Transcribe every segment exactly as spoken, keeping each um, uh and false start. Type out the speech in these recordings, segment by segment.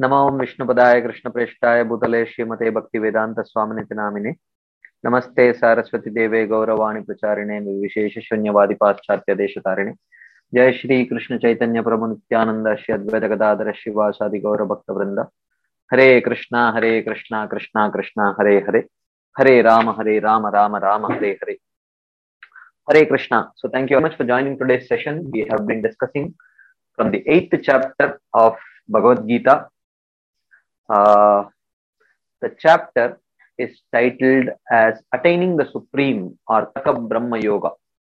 नमो विष्णुपदाय कृष्णप्रेष्ठाय भूतले श्रीमते भक्तिवेदांत स्वामिनिति नामिने नमस्ते सारस्वती देवे गौरवाणी प्रचारिणे विशेष शून्यवादी पाश्चात्य देशतारिणे जय श्री कृष्ण चैतन्य प्रभु नित्यानंद श्री अद्वैत गदाधर शिवासादि गौर भक्त वृंद हरे कृष्णा हरे कृष्णा कृष्णा कृष्णा हरे हरे हरे राम हरे Ram Ram Ram Hare Hare Hare Krishna. So thank you very much for joining today's session. We have been discussing from the eighth chapter of Bhagavad Gita. Uh, the chapter is titled as Attaining the Supreme or Taka Brahma Yoga.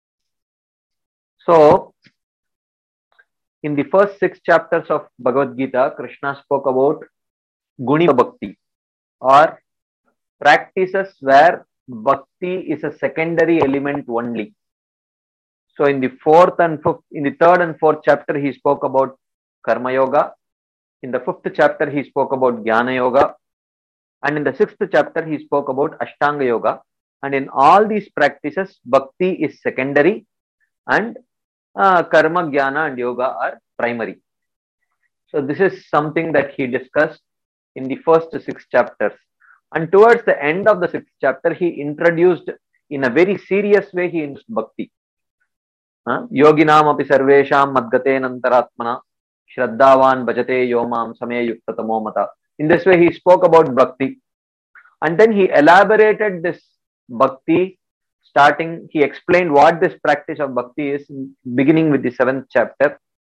So, in the first six chapters of Bhagavad Gita, Krishna spoke about Guni Bhakti or practices where Bhakti is a secondary element only. So in the fourth and fifth, in the third and fourth chapter, he spoke about Karma Yoga. In the fifth chapter, he spoke about Jnana Yoga. And in the sixth chapter, he spoke about Ashtanga Yoga. And in all these practices, Bhakti is secondary and uh, Karma, Jnana and Yoga are primary. So this is something that he discussed in the first six chapters. And towards the end of the sixth chapter, he introduced in a very serious way, he introduced Bhakti. Yoginam api sarvesham madgate nantaratmana shraddhavan bhajate yomam same yuktatamo mata. In this way, he spoke about Bhakti. And then he elaborated this Bhakti, starting, he explained what this practice of Bhakti is, beginning with the seventh chapter.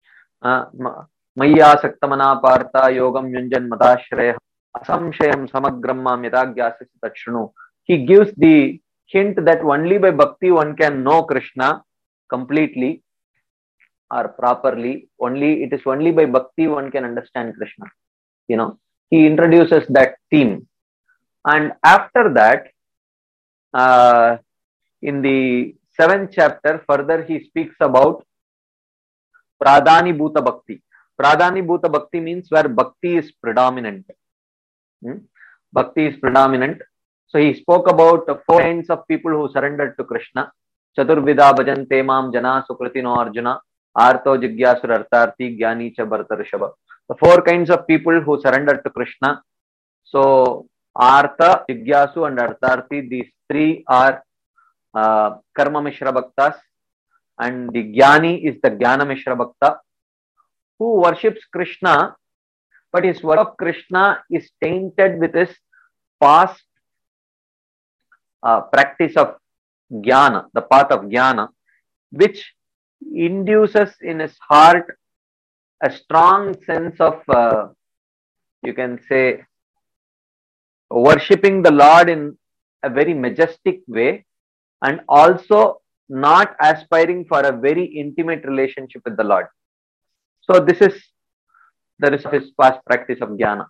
Maya saktamana partha yogam yunjan madashraya asamshayam samagram mam yadagyasya tachunu. He gives the hint that only by Bhakti one can know Krishna completely or properly. Only it is only by Bhakti one can understand Krishna. You know, he introduces that theme. And after that, uh, in the seventh chapter, further he speaks about Pradhani Bhuta Bhakti. Pradhani Bhuta Bhakti means where Bhakti is predominant. Hmm? Bhakti is predominant. So he spoke about four kinds of people who surrendered to Krishna. Chaturvida bhajante mam jana sukritino arjuna arto jigyasur artarthi jnani cha bhartarishava. The four kinds of people who surrendered to Krishna. So Artha, Jigyasu and Artharthi, these three are uh, Karma Mishra Bhaktas, and the Jnani is the Jnana Mishra Bhakta who worships Krishna, but his worship of Krishna is tainted with his past uh, practice of Jnana, the path of Jnana, which induces in his heart a strong sense of, uh, you can say, worshipping the Lord in a very majestic way, and also not aspiring for a very intimate relationship with the Lord. So this is the result of his past practice of Jnana.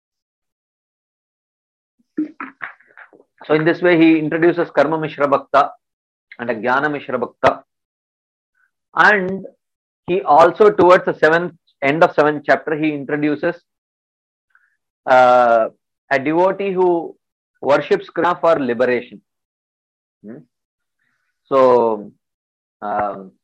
So in this way, he introduces Karma Mishra Bhakta and a Jnana Mishra Bhakta. And he also, towards the seventh, end of seventh chapter, he introduces uh, a devotee who worships Krishna for liberation. Hmm? So, um,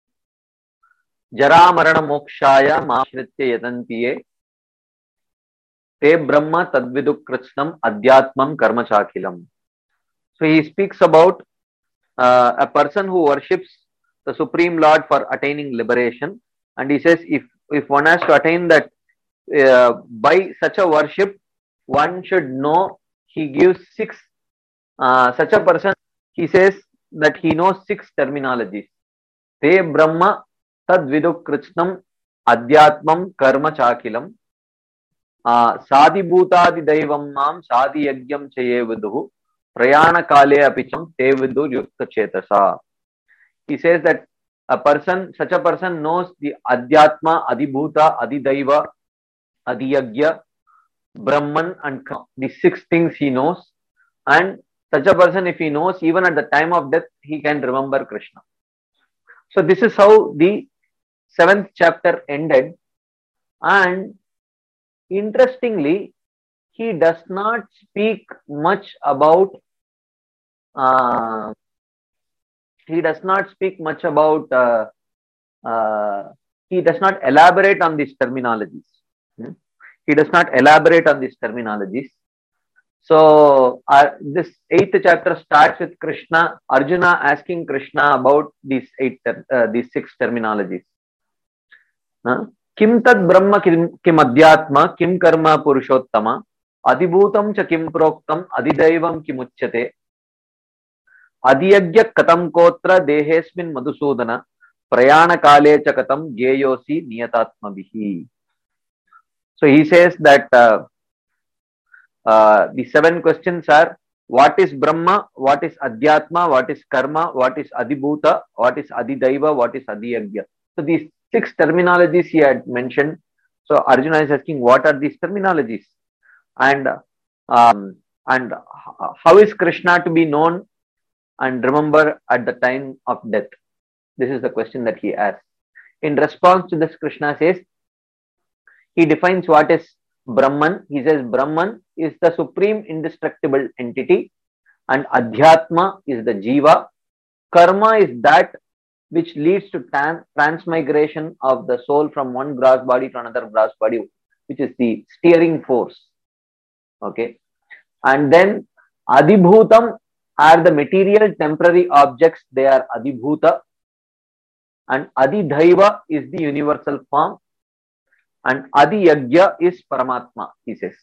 Jara Marana Mokshaya Mashritya Yatantiye Te Brahma Tadvidu Krishnam Adhyatmam Karma Chakilam. So he speaks about uh, a person who worships the Supreme Lord for attaining liberation. And he says if, if one has to attain that uh, by such a worship, one should know, he gives six, uh, such a person, he says that he knows six terminologies. Te Brahma Tad Vidu Krishnam Adhyatmam Karma Chakilam Sadi Bhutadi Daivam Mam Sadi Yagyam Chaye Viduhu Prayana Kale Apicham Te Vidu Yukta Chetasa. He says that a person, such a person knows the Adhyatma, Adibhuta, Adidaiva, Adiyagya, Brahman and the six things he knows. And such a person, if he knows, even at the time of death, he can remember Krishna. So this is how the seventh chapter ended. And interestingly, he does not speak much about uh, he does not speak much about uh, uh, he does not elaborate on these terminologies. Hmm? He does not elaborate on these terminologies. So uh, this eighth chapter starts with Krishna, Arjuna asking Krishna about these eight, uh, these six terminologies. Uh, Kim tad brahma kim, kim adhyatma kim karma purushottama adibhutam cha kim proktam adidaivam kim uchyate adiyagya katam kotra dehesmin madhusudana prayana kale cha katam geyosi niyatatma bihi. So he says that uh, uh, the seven questions are: what is Brahma, what is Adhyatma, what is Karma, what is Adibhuta, what is Adidaiva, what is Adiyagya. So these six terminologies he had mentioned. So Arjuna is asking, what are these terminologies? And um, and how is Krishna to be known and remember at the time of death? This is the question that he asks. In response to this, Krishna says, he defines what is Brahman. He says Brahman is the supreme indestructible entity, and Adhyatma is the Jiva. Karma is that which leads to trans transmigration of the soul from one gross body to another gross body, which is the steering force. Okay. And then Adibhutam are the material temporary objects. They are Adibhuta. And Adidhaiva is the universal form. And Adi Yagya is Paramatma, he says.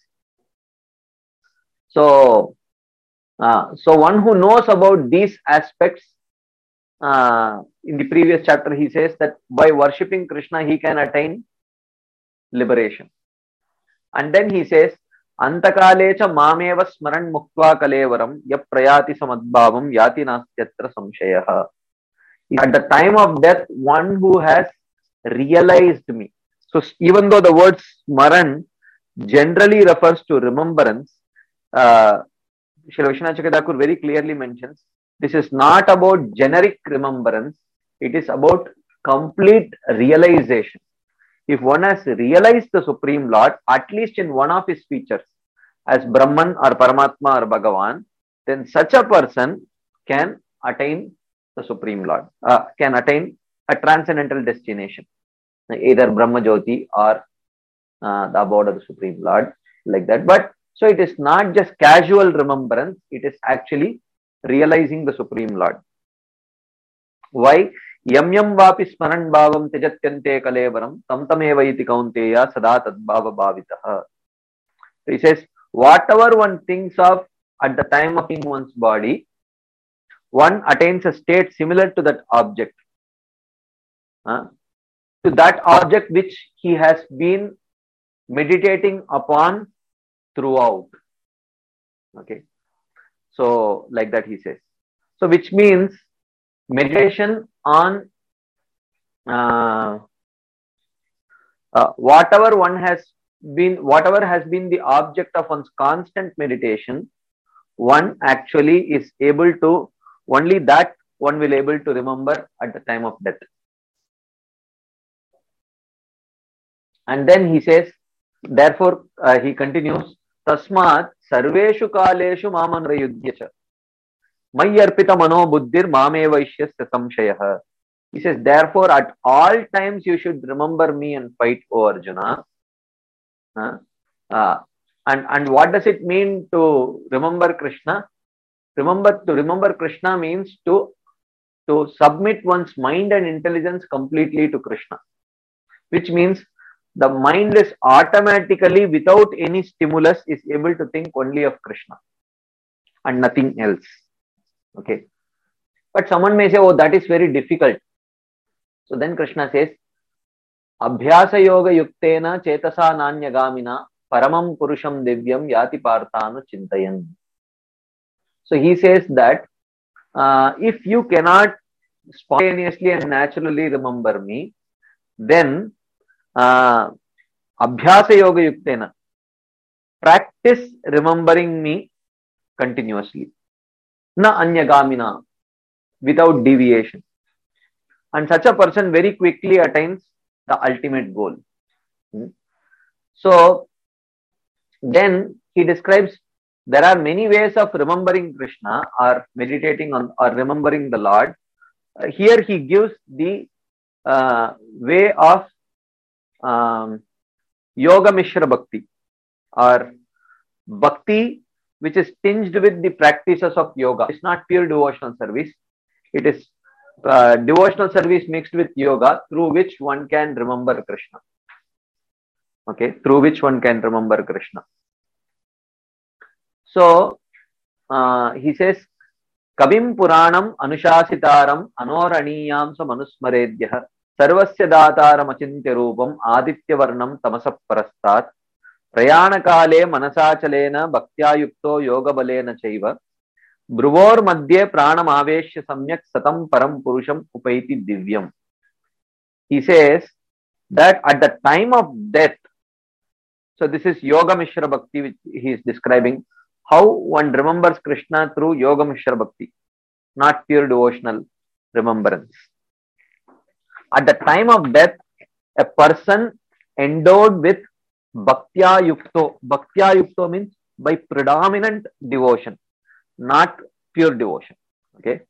So, uh, so one who knows about these aspects, uh, in the previous chapter, he says that by worshipping Krishna, he can attain liberation. And then he says, Antakalecha mameva smaran muktva kalevaram ya prayati samadbhavam yati nastyatra samshayaha. At the time of death, one who has realized me. So even though the word smaran generally refers to remembrance, uh, Srila Vishwanath Chakravarti very clearly mentions, this is not about generic remembrance, it is about complete realization. If one has realized the Supreme Lord, at least in one of his features, as Brahman or Paramatma or Bhagavan, then such a person can attain the Supreme Lord, uh, can attain a transcendental destination, either Brahma Jyoti or uh, the abode of the Supreme Lord, like that. But so it is not just casual remembrance, it is actually realizing the Supreme Lord. Why? Yam yam vapi smaran bhavam tejatyante kalevaram tam tameva iti kaunteya sada tad bhava bhavitaha. So he says, whatever one thinks of at the time of in one's body, one attains a state similar to that object. Uh, to that object which he has been meditating upon throughout. Okay. So, like that he says. So, which means meditation on uh, uh, whatever one has been, whatever has been the object of one's constant meditation, one actually is able to, only that one will able to remember at the time of death. And then he says, therefore, uh, he continues, Tasmat sarveshu kaleshu mamanrayudhyacha mayyarpita mano buddhir mamevaishyasya samshayaha. He says, therefore, at all times you should remember me and fight, O Arjuna. Uh, uh, and, and what does it mean to remember Krishna? Remember, to remember Krishna means to, to submit one's mind and intelligence completely to Krishna, which means the mind is automatically, without any stimulus, is able to think only of Krishna and nothing else. Okay. But someone may say, oh, that is very difficult. So then Krishna says, Abhyasa yoga yuktena chetasa nanyagamina paramam purusham divyam yati parthanu chintayan. So he says that uh, if you cannot spontaneously and naturally remember me, then uh, Abhyasa yoga yuktena, practice remembering me continuously. Na anyagamina, without deviation. And such a person very quickly attains the ultimate goal. So then he describes there are many ways of remembering Krishna or meditating on or remembering the Lord. Uh, here he gives the uh, way of um, Yoga Mishra Bhakti, or Bhakti which is tinged with the practices of yoga. It's not pure devotional service. It is uh, devotional service mixed with yoga, through which one can remember Krishna. Okay, through which one can remember Krishna. So uh, he says, Kabim Puranam Anushasitaram Anoraniyam Manusmaredyah Sarvasya Dataram Achintya Rupam Aditya Varnam Tamasa Parastat Prayanakale Manasachalena Bhaktya Yoga Balena Chaiva Bruvor Madhye Pranam Aveshya Samyak Satam Param Purusham Upaiti Divyam. He says that at the time of death, so this is Yoga Mishra Bhakti which he is describing, how one remembers Krishna through Yoga Mishra Bhakti, not pure devotional remembrance. At the time of death, a person endowed with Bhaktya Yukto. Bhaktya Yukto means by predominant devotion, not pure devotion. Okay.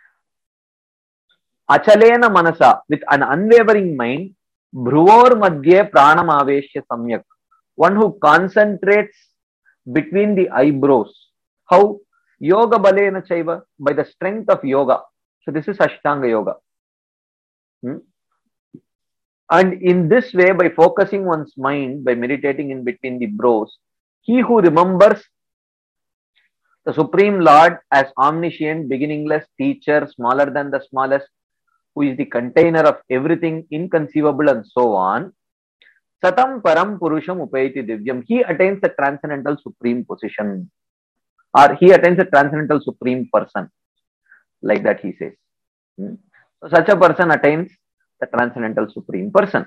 Achalena Manasa, with an unwavering mind, Bhruvor Madhye Pranam Aveshya Samyak. One who concentrates between the eyebrows. How? Yoga Balena Chaiva, by the strength of yoga. So this is Ashtanga Yoga. Hmm? And in this way, by focusing one's mind, by meditating in between the brows, he who remembers the Supreme Lord as omniscient, beginningless, teacher, smaller than the smallest, who is the container of everything inconceivable and so on, Satam Param Purusham Upaiti Divyam, he attains the transcendental supreme position, or he attains the transcendental supreme person, like that he says. Hmm? So such a person attains the transcendental supreme person.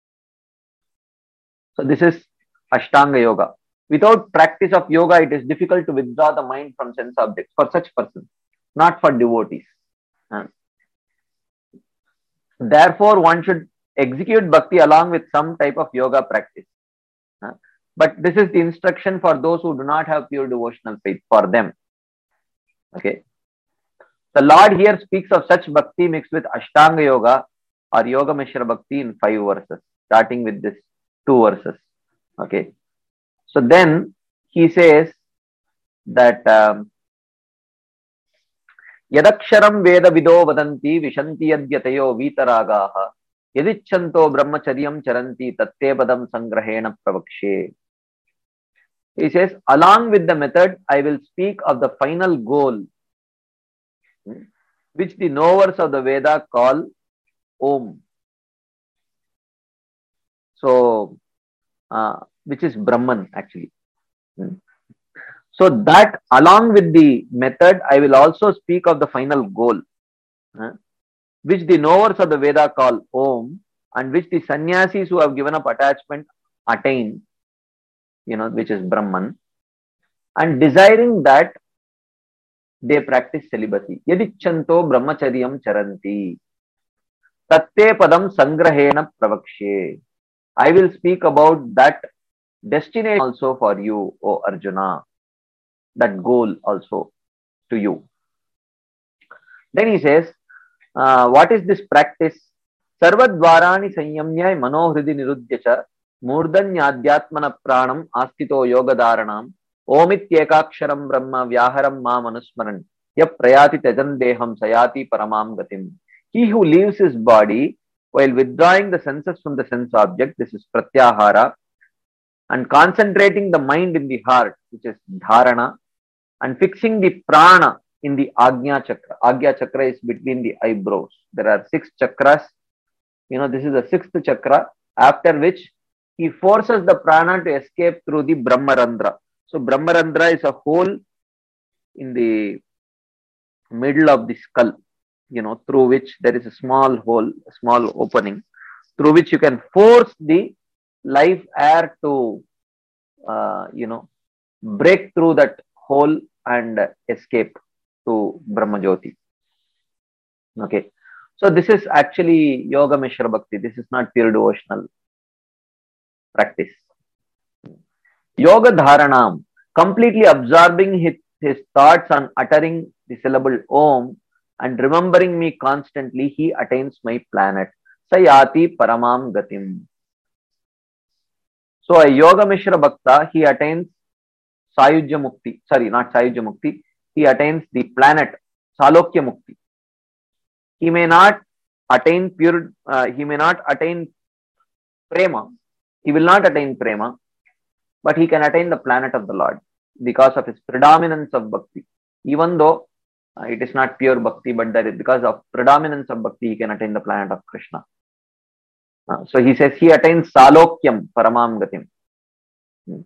So this is Ashtanga Yoga. Without practice of yoga, it is difficult to withdraw the mind from sense objects for such persons, not for devotees. Uh, therefore, one should execute bhakti along with some type of yoga practice. Uh, but this is the instruction for those who do not have pure devotional faith, for them. Okay. The Lord here speaks of such bhakti mixed with Ashtanga Yoga or Yoga Mishra Bhakti in five verses, starting with this two verses. Okay. So then he says that um, Yadaksharam Veda Vido Vadanti Vishanti Yadyatayo Vitaragaha Yadichanto Brahmacharyam Charanti Tatte Padam Sangrahena Pravakshe. He says, along with the method, I will speak of the final goal, which the knowers of the Veda call Om. So, uh, which is Brahman actually. So that along with the method, I will also speak of the final goal, uh, which the knowers of the Veda call Om, and which the sannyasis who have given up attachment attain, you know, which is Brahman, and desiring that they practice celibacy. Yadichanto brahmacharyam charanti tatte padam sangrahena pravakshe. I will speak about that destination also for you, O Arjuna, that goal also to you. Then he says, uh, what is this practice? Sarvadvarani sanyamya manohridi nirudhyacha murdanyadhyatmana pranam astito yoga dharanam omityekaksharam brahma vyaharam ma manusmaran yap prayati tajan deham sayati paramam gatim. He who leaves his body while withdrawing the senses from the sense object, this is pratyahara, and concentrating the mind in the heart, which is dharana, and fixing the prana in the Agnya chakra. Agnya chakra is between the eyebrows. There are six chakras. You know, this is the sixth chakra, after which he forces the prana to escape through the Brahmarandra. So Brahmarandra is a hole in the middle of the skull, you know, through which there is a small hole, a small opening, through which you can force the life air to, uh, you know, break through that hole and escape to Brahmajyoti. Okay. So this is actually Yoga Mishra Bhakti. This is not pure devotional practice. Yoga Dharanam, completely absorbing his, his thoughts on uttering the syllable Om and remembering me constantly, he attains my planet. Sayati Paramam Gatim. So a Yoga Mishra Bhakta, he attains Sayujya Mukti. Sorry, not Sayujya Mukti. He attains the planet Salokya Mukti. He may not attain pure, uh, he may not attain prema. He will not attain prema, but he can attain the planet of the Lord because of his predominance of bhakti. Even though uh, it is not pure bhakti, but that is because of predominance of bhakti, he can attain the planet of Krishna. Uh, so he says he attains Salokyam Paramam Gatim. Hmm.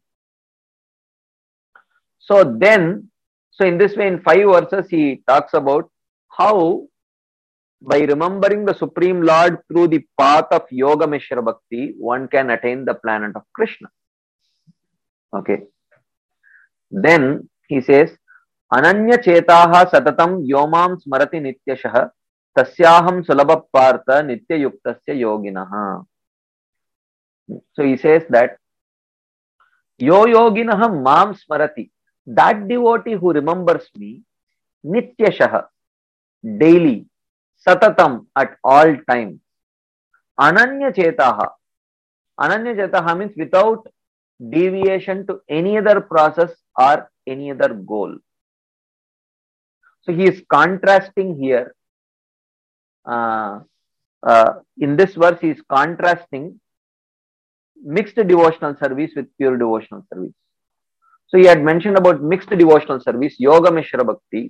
So then, so in this way, in five verses, he talks about how by remembering the Supreme Lord through the path of Yoga Mishra Bhakti, one can attain the planet of Krishna. Okay. Then he says, Ananya Chetaha Satatam Yomam Smarati Nityashah Tasyaham Sulabha Partha Nitya Yuktasya Yoginaha. So he says that Yo Yoginaha Mam Smarati, that devotee who remembers me, Nityashah, daily, Satatam, at all times. Ananya Chetaha. Ananya Chetaha means without deviation to any other process or any other goal. So he is contrasting here. Uh, uh, in this verse, he is contrasting mixed devotional service with pure devotional service. So he had mentioned about mixed devotional service, Yoga Mishra Bhakti.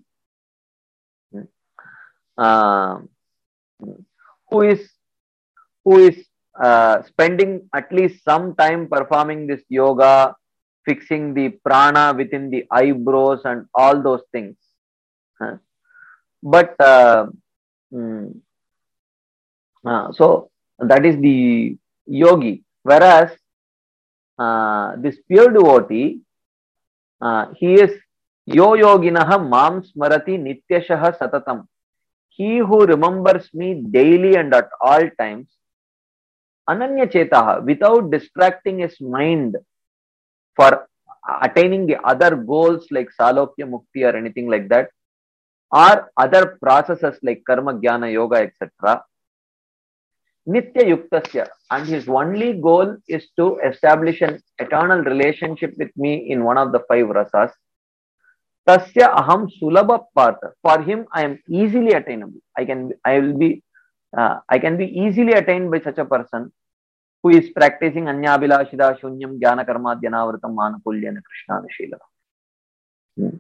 Uh, who is who is uh, spending at least some time performing this yoga, fixing the prana within the eyebrows and all those things. Huh? But uh, mm, uh, so that is the yogi. Whereas uh, this pure devotee, uh, he is yo yoginaha mam smarati nityashaha satatam. He who remembers me daily and at all times, ananya chetaha, without distracting his mind for attaining the other goals like salokya mukti or anything like that, or other processes like karma, jnana, yoga, et cetera. Nitya yuktasya, and his only goal is to establish an eternal relationship with me in one of the five rasas. Tasya aham sulabha partha. For him, I am easily attainable. I can, I will be, uh, I can be easily attained by such a person who is practicing anyabhilashida shunyam jnana karma dhyanavritam manukulyana krishnanashila. Hmm.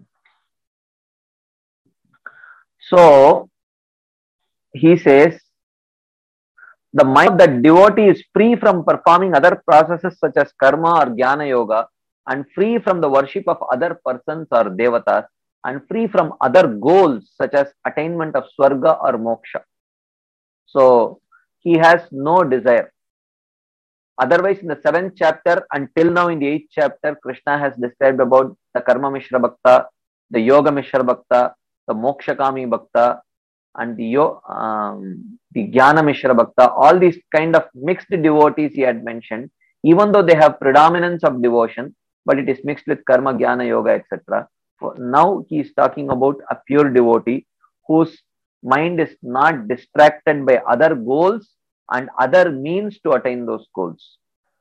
So he says, the mind of the devotee is free from performing other processes such as karma or jnana yoga, and free from the worship of other persons or devatas, and free from other goals such as attainment of swarga or moksha. So he has no desire. Otherwise, in the seventh chapter until now in the eighth chapter, Krishna has described about the Karma Mishra Bhakta, the Yoga Mishra Bhakta, the Moksha Kami Bhakta, and the, um, the Jnana Mishra Bhakta. All these kind of mixed devotees he had mentioned, even though they have predominance of devotion, but it is mixed with karma, jnana, yoga, et cetera. Now he is talking about a pure devotee whose mind is not distracted by other goals and other means to attain those goals.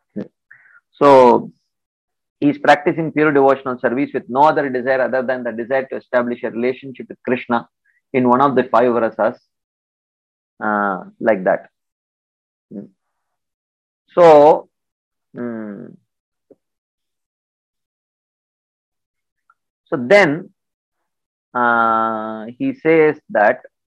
So he is practicing pure devotional service with no other desire other than the desire to establish a relationship with Krishna in one of the five rasas, uh, like that. So, um, so then uh, he says that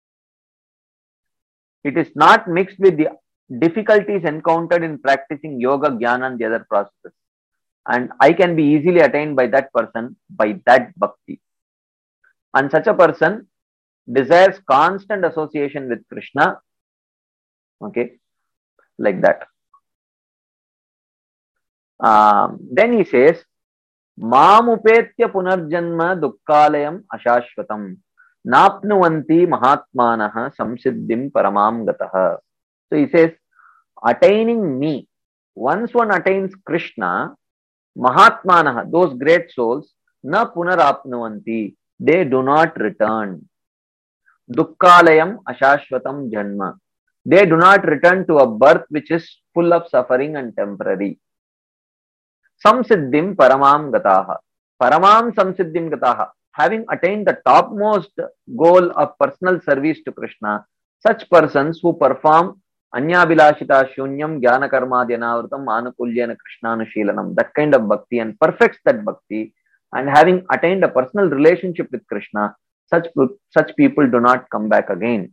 it is not mixed with the difficulties encountered in practicing yoga, jnana and the other processes. And I can be easily attained by that person, by that bhakti. And such a person desires constant association with Krishna. Okay, like that. Um, then he says, Mam upetya punarjanma dukkalayam ashashvatam napnuvanti mahatmanaha samsiddhim paramam gataha. So he says, attaining me. Once one attains Krishna, mahatmanaha, those great souls, na punarapnuvanti, they do not return. Dukkalayam ashashvatam janma. They do not return to a birth which is full of suffering and temporary. samsiddhim paramam gataha. Paramam samsiddhim gataha. Having attained the topmost goal of personal service to Krishna, such persons who perform Anyabhilashita Shunyam Jnana Karmadhyanavritam Anukulyana Krishnanushīlanam, that kind of bhakti, and perfects that bhakti, and having attained a personal relationship with Krishna, such, such people do not come back again.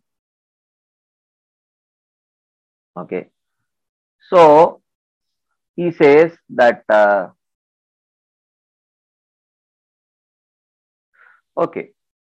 Okay. So, he says that, uh, okay.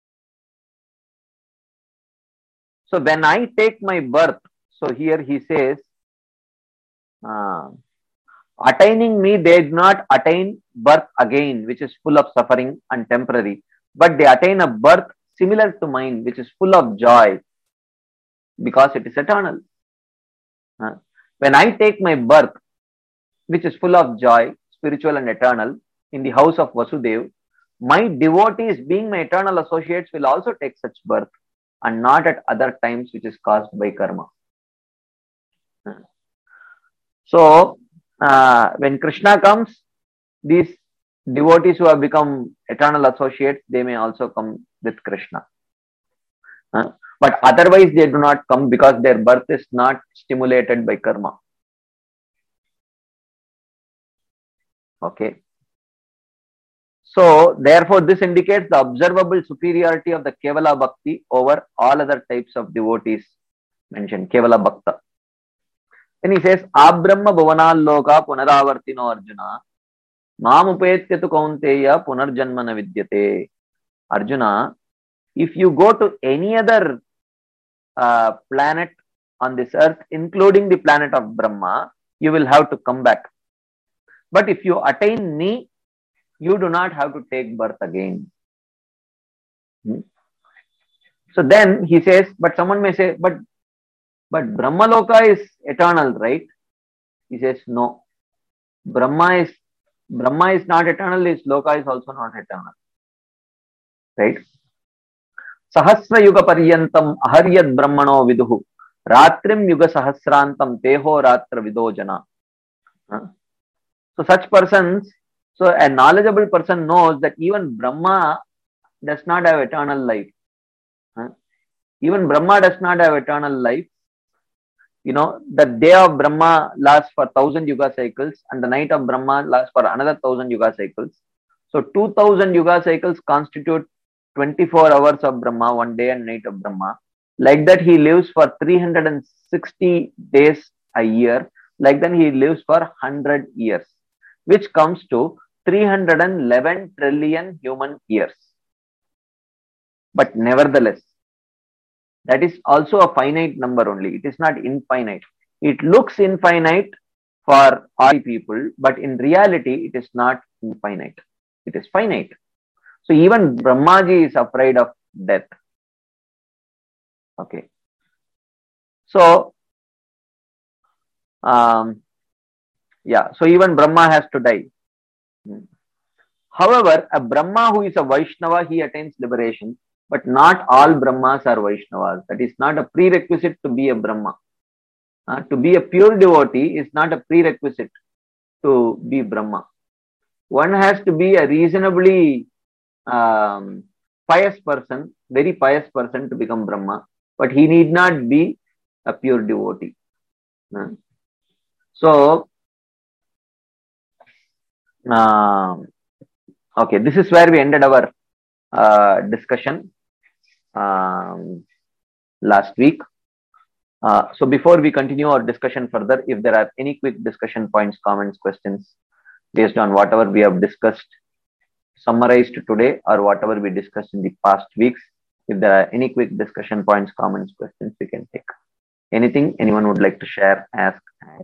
So, when I take my birth, so here he says, uh, attaining me, they do not attain birth again, which is full of suffering and temporary, but they attain a birth similar to mine, which is full of joy, because it is eternal. Uh, when I take my birth, which is full of joy, spiritual and eternal, in the house of Vasudev, my devotees, being my eternal associates, will also take such birth, and not at other times, which is caused by karma. Uh, so, uh, when Krishna comes, these devotees who have become eternal associates, they may also come with Krishna. Uh, but otherwise, they do not come, because their birth is not stimulated by karma. Okay. So, therefore, this indicates the observable superiority of the Kevala Bhakti over all other types of devotees mentioned, Kevala Bhakta. Then he says, Abrahma Bhavanal Loka Punaravartino Arjuna, Mamupetya tu Kaunteya Punarjanmana Vidyate. Arjuna, if you go to any other uh, planet on this earth, including the planet of Brahma, you will have to come back. But if you attain me, you do not have to take birth again. Hmm? So then he says, but someone may say, but but Brahma Loka is eternal, right? He says, no. Brahma is Brahma is not eternal, his Loka is also not eternal. Right? Sahasra Yuga Paryantam Aharyad Brahmano Viduhu Ratrim Yuga Sahasrantam Teho Ratra Vidojana. Huh? So such persons, so a knowledgeable person knows that even Brahma does not have eternal life. Huh? Even Brahma does not have eternal life. You know, the day of Brahma lasts for thousand yuga cycles, and the night of Brahma lasts for another thousand yuga cycles. So two thousand yuga cycles constitute twenty-four hours of Brahma, one day and night of Brahma. Like that, he lives for three hundred sixty days a year. Like that, he lives for one hundred years, which comes to three hundred eleven trillion human years. But nevertheless, that is also a finite number only. It is not infinite. It looks infinite for all people, but in reality, it is not infinite. It is finite. So even Brahmaji is afraid of death. Okay. So, um, yeah. So even Brahma has to die. However, a Brahma who is a Vaishnava, he attains liberation. But not all Brahmas are Vaishnavas. That is not a prerequisite to be a Brahma. Uh, to be a pure devotee is not a prerequisite to be Brahma. One has to be a reasonably um, pious person, very pious person to become Brahma, but he need not be a pure devotee. Uh, so, uh, okay, this is where we ended our uh, discussion. Um, last week. Uh, so before we continue our discussion further, if there are any quick discussion points, comments, questions based on whatever we have discussed, summarized today, or whatever we discussed in the past weeks, if there are any quick discussion points, comments, questions, we can take. Anything anyone would like to share, ask, add?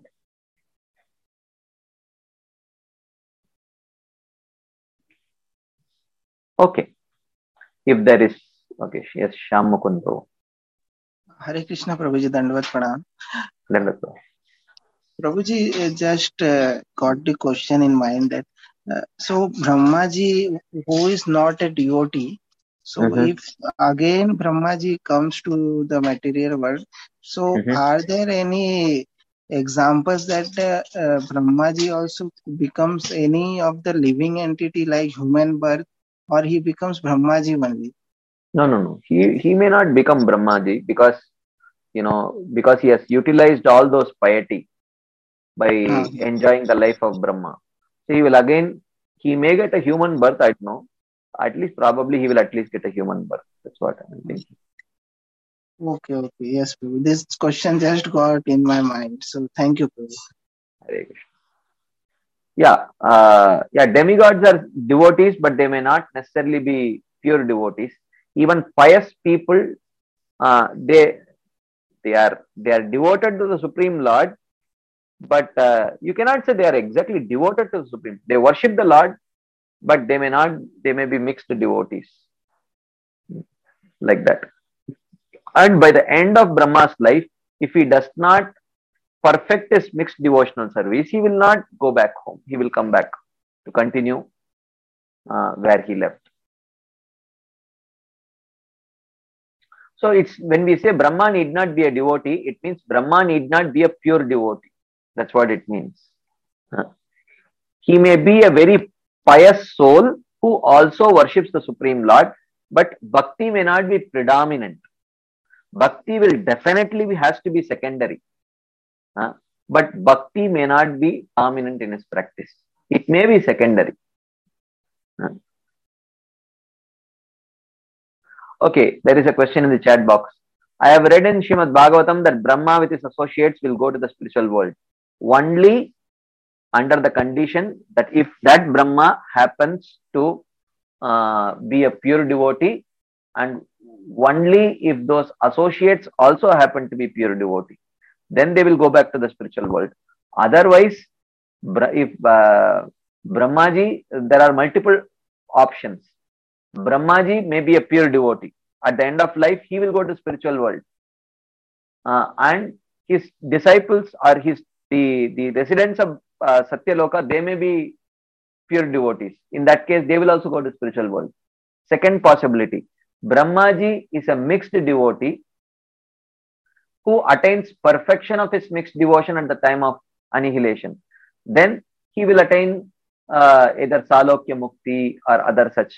Okay. If there is, okay, yes, Shyam Mukundo. Hare Krishna, Prabhuji, Dandavat Pranam. Dandavat. Prabhuji, just uh, got the question in mind that uh, so Brahmaji, who is not a devotee, so mm-hmm. if again Brahmaji comes to the material world, so mm-hmm. are there any examples that uh, uh, Brahmaji also becomes any of the living entity like human birth, or he becomes Brahmaji only? No, no, no. He he may not become Brahmaji because you know because he has utilized all those piety by Ah, enjoying the life of Brahma. So he will again he may get a human birth. I don't know. At least probably he will at least get a human birth. That's what I'm thinking. okay, okay. Yes, Prabhu. This question just got in my mind. So thank you, Prabhu. Hare Krishna. Yeah, uh, yeah. Demigods are devotees, but they may not necessarily be pure devotees. Even pious people, uh, they they are they are devoted to the Supreme Lord, but uh, you cannot say they are exactly devoted to the Supreme. They worship the Lord, but they may not. They may be mixed devotees like that. And by the end of Brahma's life, if he does not perfect his mixed devotional service, he will not go back home. He will come back to continue uh, where he left. So it's when we say Brahma need not be a devotee, it means Brahma need not be a pure devotee. That's what it means. Uh, He may be a very pious soul who also worships the Supreme Lord, but bhakti may not be predominant. Bhakti will definitely be, has to be secondary. Uh, but bhakti may not be dominant in his practice. It may be secondary. Uh, Okay, there is a question in the chat box. I have read in Srimad Bhagavatam that Brahma with his associates will go to the spiritual world only under the condition that if that Brahma happens to uh, be a pure devotee, and only if those associates also happen to be pure devotee, then they will go back to the spiritual world. Otherwise, if uh, Brahmaji, there are multiple options. Brahmaji may be a pure devotee. At the end of life, he will go to spiritual world, uh, and his disciples or his the the residents of uh, Satyaloka, they may be pure devotees. In that case, they will also go to spiritual world. Second possibility, Brahmaji is a mixed devotee who attains perfection of his mixed devotion at the time of annihilation. Then he will attain uh, either Salokya Mukti or other such.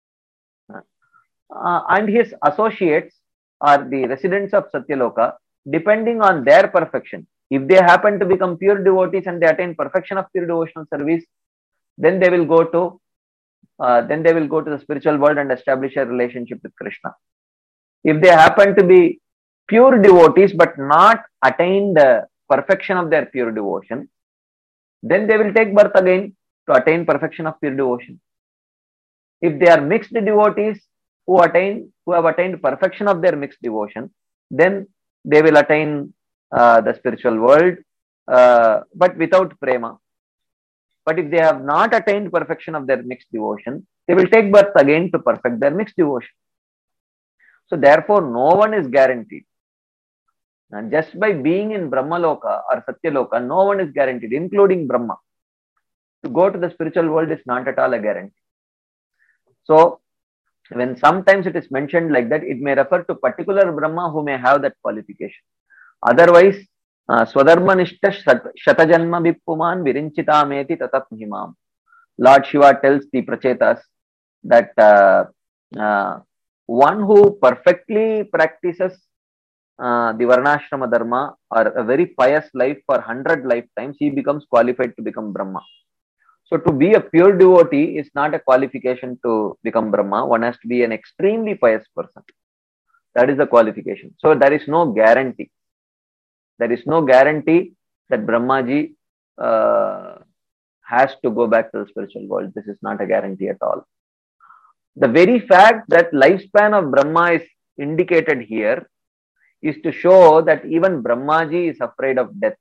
Uh, and his associates are the residents of Satyaloka, depending on their perfection. If they happen to become pure devotees and they attain perfection of pure devotional service, then they will go to uh, then they will go to the spiritual world and establish a relationship with Krishna. If they happen to be pure devotees but not attain the perfection of their pure devotion, then they will take birth again to attain perfection of pure devotion. If they are mixed devotees who attain who have attained perfection of their mixed devotion, then they will attain uh, the spiritual world, uh, but without prema. But if they have not attained perfection of their mixed devotion, they will take birth again to perfect their mixed devotion. So therefore, no one is guaranteed. And just by being in Brahmaloka or Satyaloka, no one is guaranteed, including Brahma. To go to the spiritual world is not at all a guarantee. So when sometimes it is mentioned like that, it may refer to particular Brahma who may have that qualification. Otherwise, uh, Swadharmanishta Shatajanma Vippuman Virinchitameti Tatat Himam. Lord Shiva tells the Prachetas that uh, uh, one who perfectly practices uh, the Varnashrama Dharma or a very pious life for one hundred lifetimes, he becomes qualified to become Brahma. So to be a pure devotee is not a qualification to become Brahma. One has to be an extremely pious person. That is the qualification. So there is no guarantee. There is no guarantee that Brahmaji uh, has to go back to the spiritual world. This is not a guarantee at all. The very fact that lifespan of Brahma is indicated here is to show that even Brahmaji is afraid of death.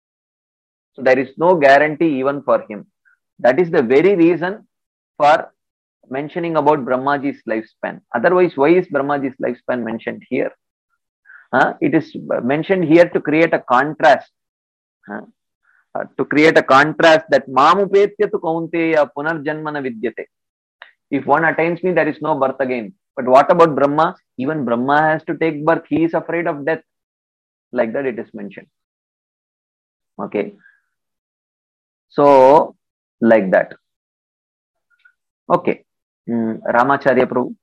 So there is no guarantee even for him. That is the very reason for mentioning about Brahmaji's lifespan. Otherwise, why is Brahmaji's lifespan mentioned here? Uh, it is mentioned here to create a contrast. Uh, uh, to create a contrast that Mamupetya tu kaunteya punarjanmana vidyate. If one attains me, there is no birth again. But what about Brahma? Even Brahma has to take birth. He is afraid of death. Like that it is mentioned. Okay. So, like that. Okay. Mm, Ramacharya Prabhu.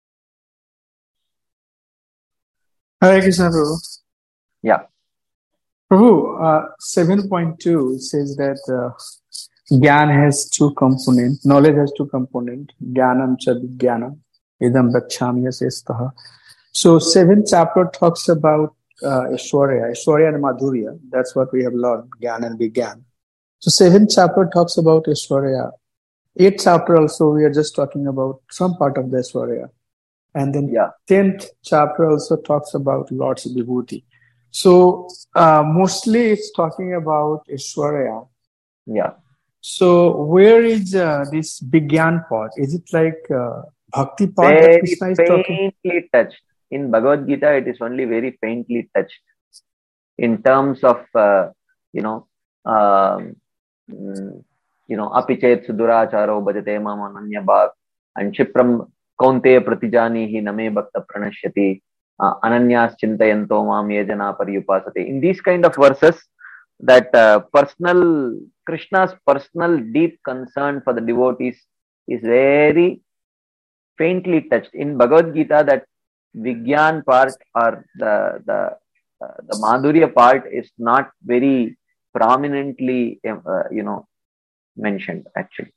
Hare Krishna, Prabhu. Yeah. Prabhu, uh, seven point two says that uh, Gyan has two components. Knowledge has two components. Jnanam cha vijnanam. Idam gacchami yasestaha. So seventh chapter talks about uh, Aishwarya, Aishwarya and Madhurya. That's what we have learned, Gyan and Vigyan. So seventh chapter talks about Aishwarya. Eighth chapter also we are just talking about some part of the Aishwarya. And then Yeah. tenth chapter also talks about Lord's Vibhuti. So uh, mostly it's talking about Aishwarya. Yeah. So where is uh, this Vigyan part? Is it like uh, Bhakti part that Very Krishna is talking? faintly touched. In Bhagavad Gita, it is only very faintly touched in terms of, uh, you know, um, mm, you know, apichet suduracharo bhajate mam ananya bhak and Chipram kaunteya pratijanihi name bhakta pranashyati uh, ananyas chintayanto mam yajana paryupasate. In these kind of verses, that uh, personal, Krishna's personal deep concern for the devotees is very faintly touched. In Bhagavad Gita, that Vigyan part or the the uh, the Madhurya part is not very prominently, uh, you know, mentioned actually.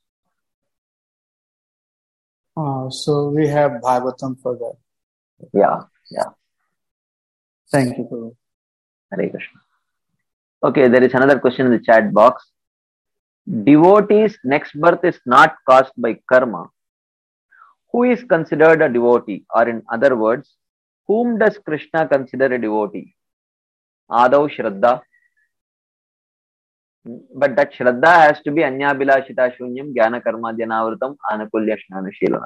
Oh, so we have Bhagavatam for that. Yeah, yeah. Thank you, Prabhu. Hare Krishna. Okay, there is another question in the chat box. Devotee's next birth is not caused by karma. Who is considered a devotee? Or in other words, whom does Krishna consider a devotee? Adav Shraddha. But that Shraddha has to be Anyabhilashita Shunyam Jnana Karma Dhyanavritam Anukulya Shnana Shilana.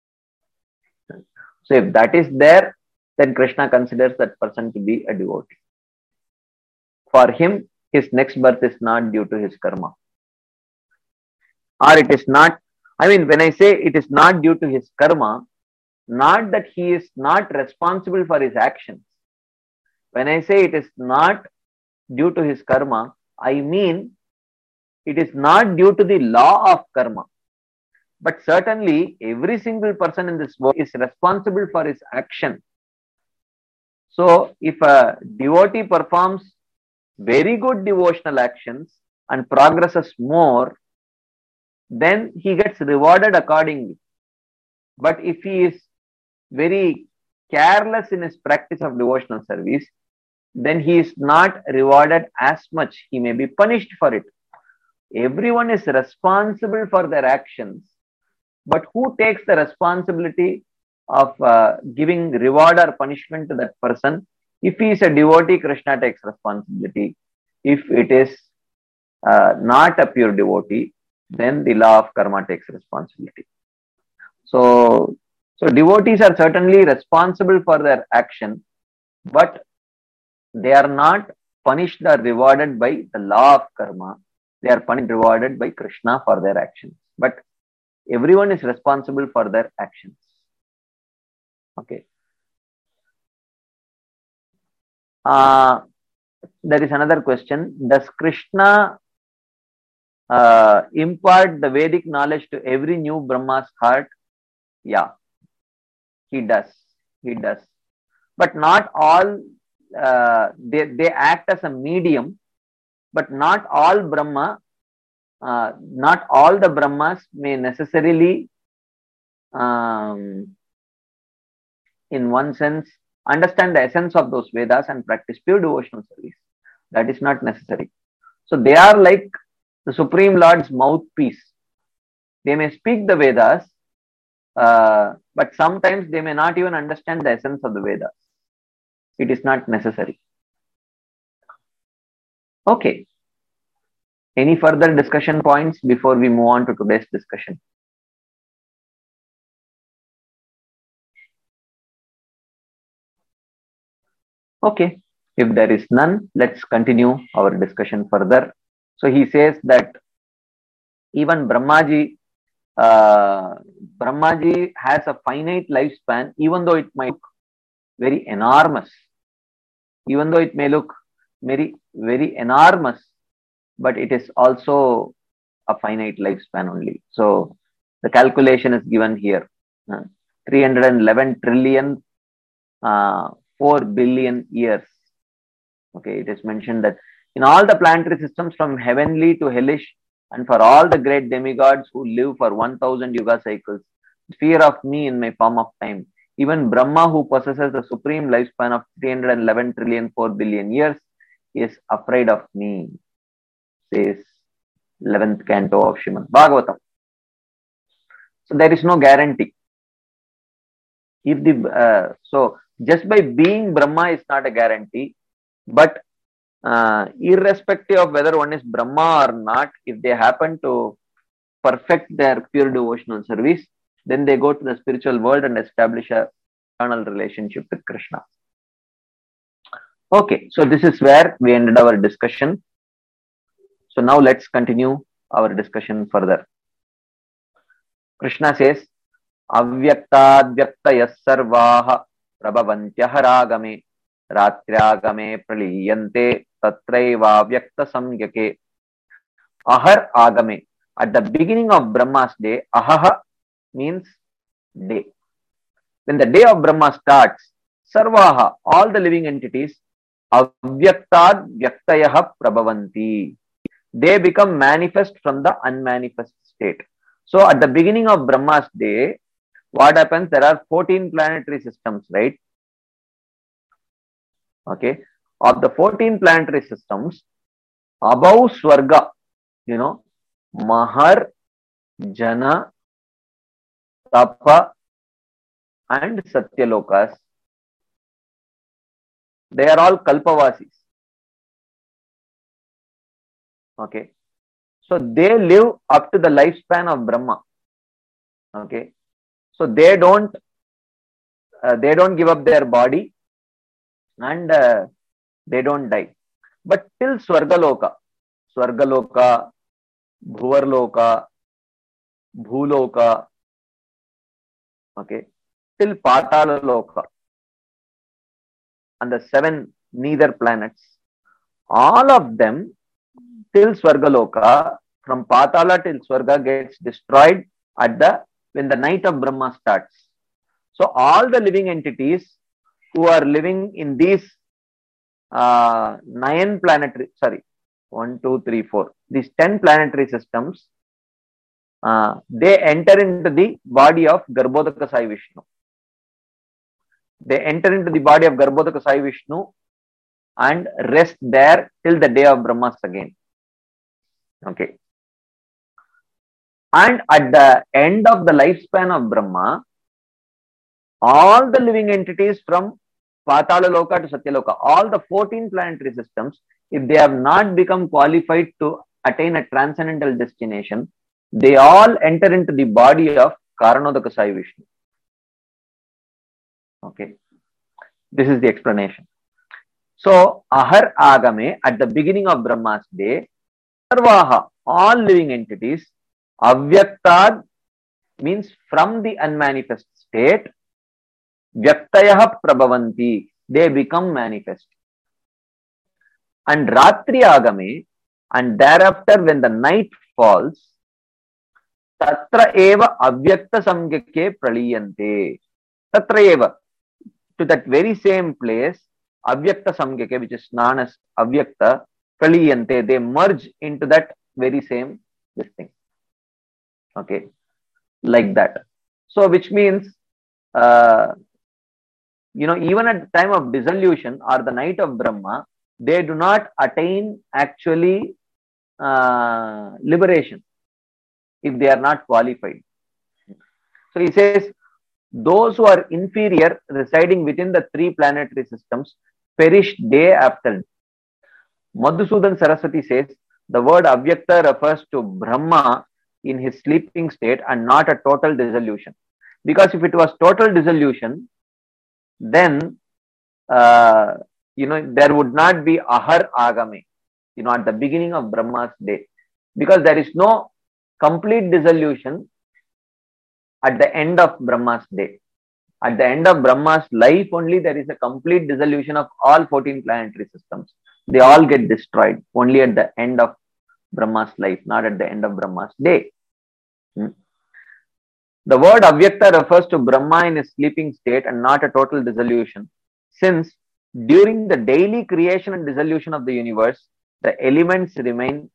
So if that is there, then Krishna considers that person to be a devotee. For him, his next birth is not due to his karma. Or it is not, I mean, when I say it is not due to his karma, not that he is not responsible for his actions. When I say it is not due to his karma, I mean it is not due to the law of karma. But certainly every single person in this world is responsible for his action. So if a devotee performs very good devotional actions and progresses more, then he gets rewarded accordingly. But if he is very careless in his practice of devotional service, then he is not rewarded as much. He may be punished for it. Everyone is responsible for their actions, but who takes the responsibility of uh, giving reward or punishment to that person? If he is a devotee, Krishna takes responsibility. If it is uh, not a pure devotee, then the law of karma takes responsibility. So, so devotees are certainly responsible for their action, but they are not punished or rewarded by the law of karma. They are punished and rewarded by Krishna for their actions. But everyone is responsible for their actions. Okay. Uh, there is another question. Does Krishna uh, impart the Vedic knowledge to every new Brahma's heart? Yeah, he does. He does. But not all, uh, they, they act as a medium, but not all Brahma, uh, not all the Brahmas may necessarily, um, in one sense, understand the essence of those Vedas and practice pure devotional service. That is not necessary. So they are like the Supreme Lord's mouthpiece. They may speak the Vedas, uh, but sometimes they may not even understand the essence of the Vedas. It is not necessary. Okay. Any further discussion points before we move on to today's discussion? Okay. If there is none, let's continue our discussion further. So he says that even Brahmaji, uh, Brahmaji has a finite lifespan, even though it might look very enormous. Even though it may look very, very enormous, but it is also a finite lifespan only. So the calculation is given here. Uh, three hundred eleven trillion, uh, four billion years. Okay, it is mentioned that in all the planetary systems from heavenly to hellish, and for all the great demigods who live for one thousand yuga cycles, fear of me in my form of time. Even Brahma, who possesses the supreme lifespan of three hundred eleven trillion, four billion years, is afraid of me, says eleventh canto of Srimad Bhagavatam. So there is no guarantee. If the uh, so just by being Brahma is not a guarantee, but uh, irrespective of whether one is Brahma or not, if they happen to perfect their pure devotional service, then they go to the spiritual world and establish a eternal relationship with Krishna. Okay, so this is where we ended our discussion. So now let's continue our discussion further. Krishna says, Avyaktadvyaktayas sarvaha prabhavantyah ragame ratriagame praliyante tatraiva vyakta samyake. Ahar agame. At the beginning of Brahma's day, ahaha means day. When the day of Brahma starts, sarvaha, all the living entities, avyaktad vyaktayah prabhavanti. They become manifest from the unmanifest state. So at the beginning of Brahma's day, what happens? There are fourteen planetary systems, right? Okay. Of the fourteen planetary systems, above Swarga, you know, Mahar, Jana, Tapa, and Satyalokas, they are all Kalpavasis. Okay. So they live up to the lifespan of Brahma. Okay. So they don't, uh, they don't give up their body and uh, they don't die. But till Swargaloka, Swargaloka, Bhuvarloka, Bhuloka, okay, till Patalaloka, and the seven neither planets, all of them till Swargaloka, from Patala till Swarga gets destroyed at the when the night of Brahma starts. So all the living entities who are living in these uh, nine planetary, sorry, one, two, three, four, these ten planetary systems, uh, they enter into the body of Garbhodaka Sai Vishnu. They enter into the body of Garbhodaka Sai Vishnu and rest there till the day of Brahmas again. Okay. And at the end of the lifespan of Brahma, all the living entities from Patala Loka to Satyaloka, all the fourteen planetary systems, if they have not become qualified to attain a transcendental destination, they all enter into the body of Karanodaka Sai Vishnu. Okay. This is the explanation. So, Ahar Agame, at the beginning of Brahma's day, Sarvaha, all living entities, Avyaktad means from the unmanifest state, Vyaktayah Prabhavanti, they become manifest. And Ratri Agame, and thereafter when the night falls, Tatra Eva Avyakta Samgyake Praliyante. Tatra Eva, to that very same place, Avyakta Samgyake, which is known as Avyakta, Praliyante, they merge into that very same this thing. Okay, like that. So, which means, uh, you know, even at the time of dissolution or the night of Brahma, they do not attain actually uh, liberation if they are not qualified. So, he says, those who are inferior residing within the three planetary systems perish day after day. Madhusudan Saraswati says, the word Avyakta refers to Brahma in his sleeping state and not a total dissolution. Because if it was total dissolution, then, uh, you know, there would not be Ahar Agame, you know, at the beginning of Brahma's day. Because there is no complete dissolution at the end of Brahma's day. At the end of Brahma's life only, there is a complete dissolution of all fourteen planetary systems. They all get destroyed only at the end of Brahma's life, not at the end of Brahma's day. Hmm. The word Avyakta refers to Brahma in his sleeping state and not a total dissolution, since during the daily creation and dissolution of the universe, the elements remain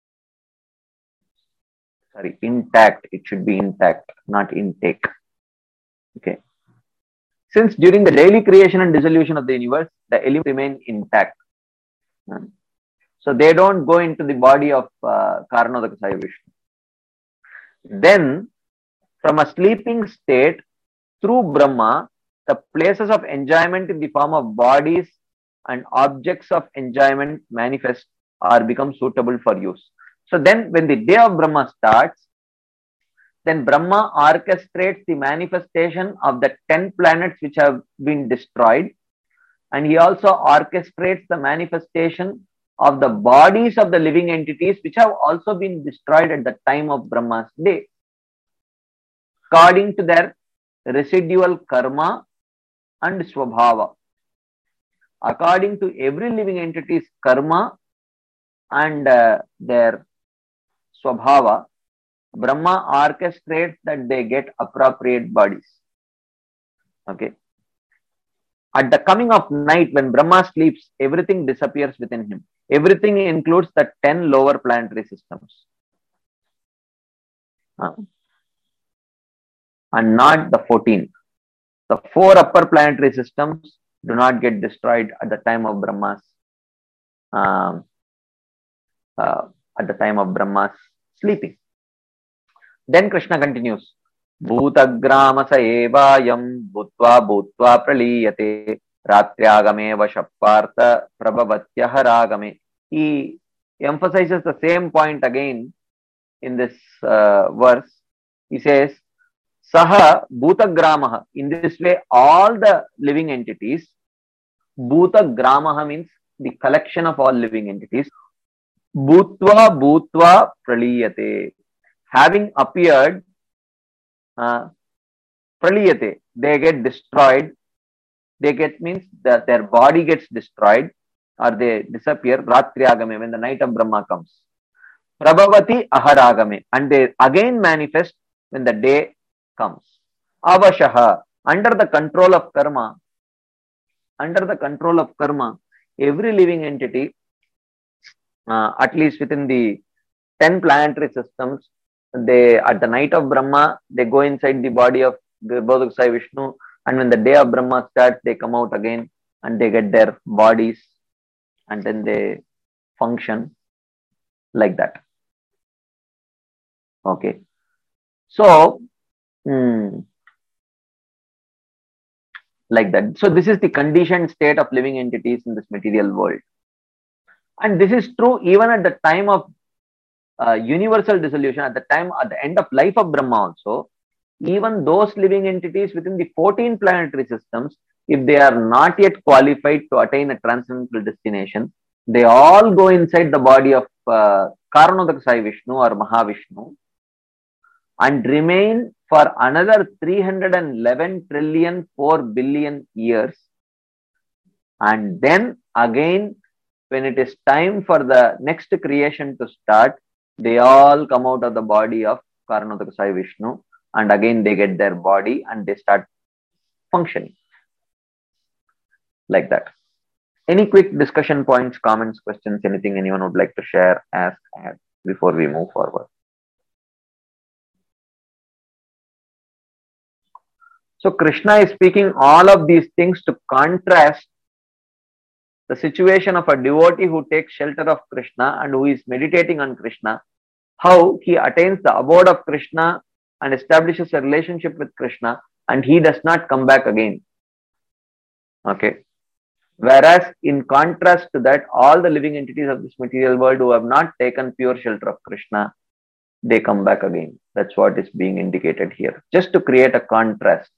sorry, intact. It should be intact, not intake. Okay. Since during the daily creation and dissolution of the universe, the elements remain intact. Hmm. So they don't go into the body of uh, Karanodakasaya Vishnu. Then, from a sleeping state, through Brahma, the places of enjoyment in the form of bodies and objects of enjoyment manifest or become suitable for use. So then, when the day of Brahma starts, then Brahma orchestrates the manifestation of the ten planets which have been destroyed, and he also orchestrates the manifestation of the bodies of the living entities which have also been destroyed at the time of Brahma's day, according to their residual karma and swabhava. According to every living entity's karma and uh, their swabhava, Brahma orchestrates that they get appropriate bodies. Okay. At the coming of night, when Brahma sleeps, everything disappears within him. Everything includes the ten lower planetary systems. Uh, and not the fourteen. The four upper planetary systems do not get destroyed at the time of Brahma's um, uh, at the time of Brahma's sleeping. Then Krishna continues, Bhutagramasa evayam bhutva bhutva praliyate ratyagame vashapartha prabhavatyah. He emphasizes the same point again in this uh, verse. He says, Saha Bhutagramaha. In this way, all the living entities, Bhutagramaha means the collection of all living entities, Bhutva Bhutva Praliyate. Having appeared, uh, Praliyate, they get destroyed. They get means that their body gets destroyed or they disappear. Ratriagame, when the night of Brahma comes. Prabhavati Aharagame, and they again manifest when the day comes. Avashaha, under the control of karma, under the control of karma, every living entity, uh, at least within the ten planetary systems, they at the night of Brahma, they go inside the body of Bodhakasaya Vishnu, and when the day of Brahma starts, they come out again and they get their bodies and then they function like that. Okay. So, hmm, like that. So, this is the conditioned state of living entities in this material world. And this is true even at the time of uh, universal dissolution, at the time, at the end of life of Brahma also. Even those living entities within the fourteen planetary systems, if they are not yet qualified to attain a transcendental destination, they all go inside the body of uh, Karanodakasaya Vishnu or Mahavishnu and remain for another three hundred eleven trillion four billion years. And then again, when it is time for the next creation to start, they all come out of the body of Karanodakasaya Vishnu. And again, they get their body and they start functioning like that. Any quick discussion points, comments, questions, anything anyone would like to share, ask, add before we move forward? So Krishna is speaking all of these things to contrast the situation of a devotee who takes shelter of Krishna and who is meditating on Krishna, how he attains the abode of Krishna and establishes a relationship with Krishna, and he does not come back again. Okay. Whereas, in contrast to that, all the living entities of this material world who have not taken pure shelter of Krishna, they come back again. That's what is being indicated here, just to create a contrast.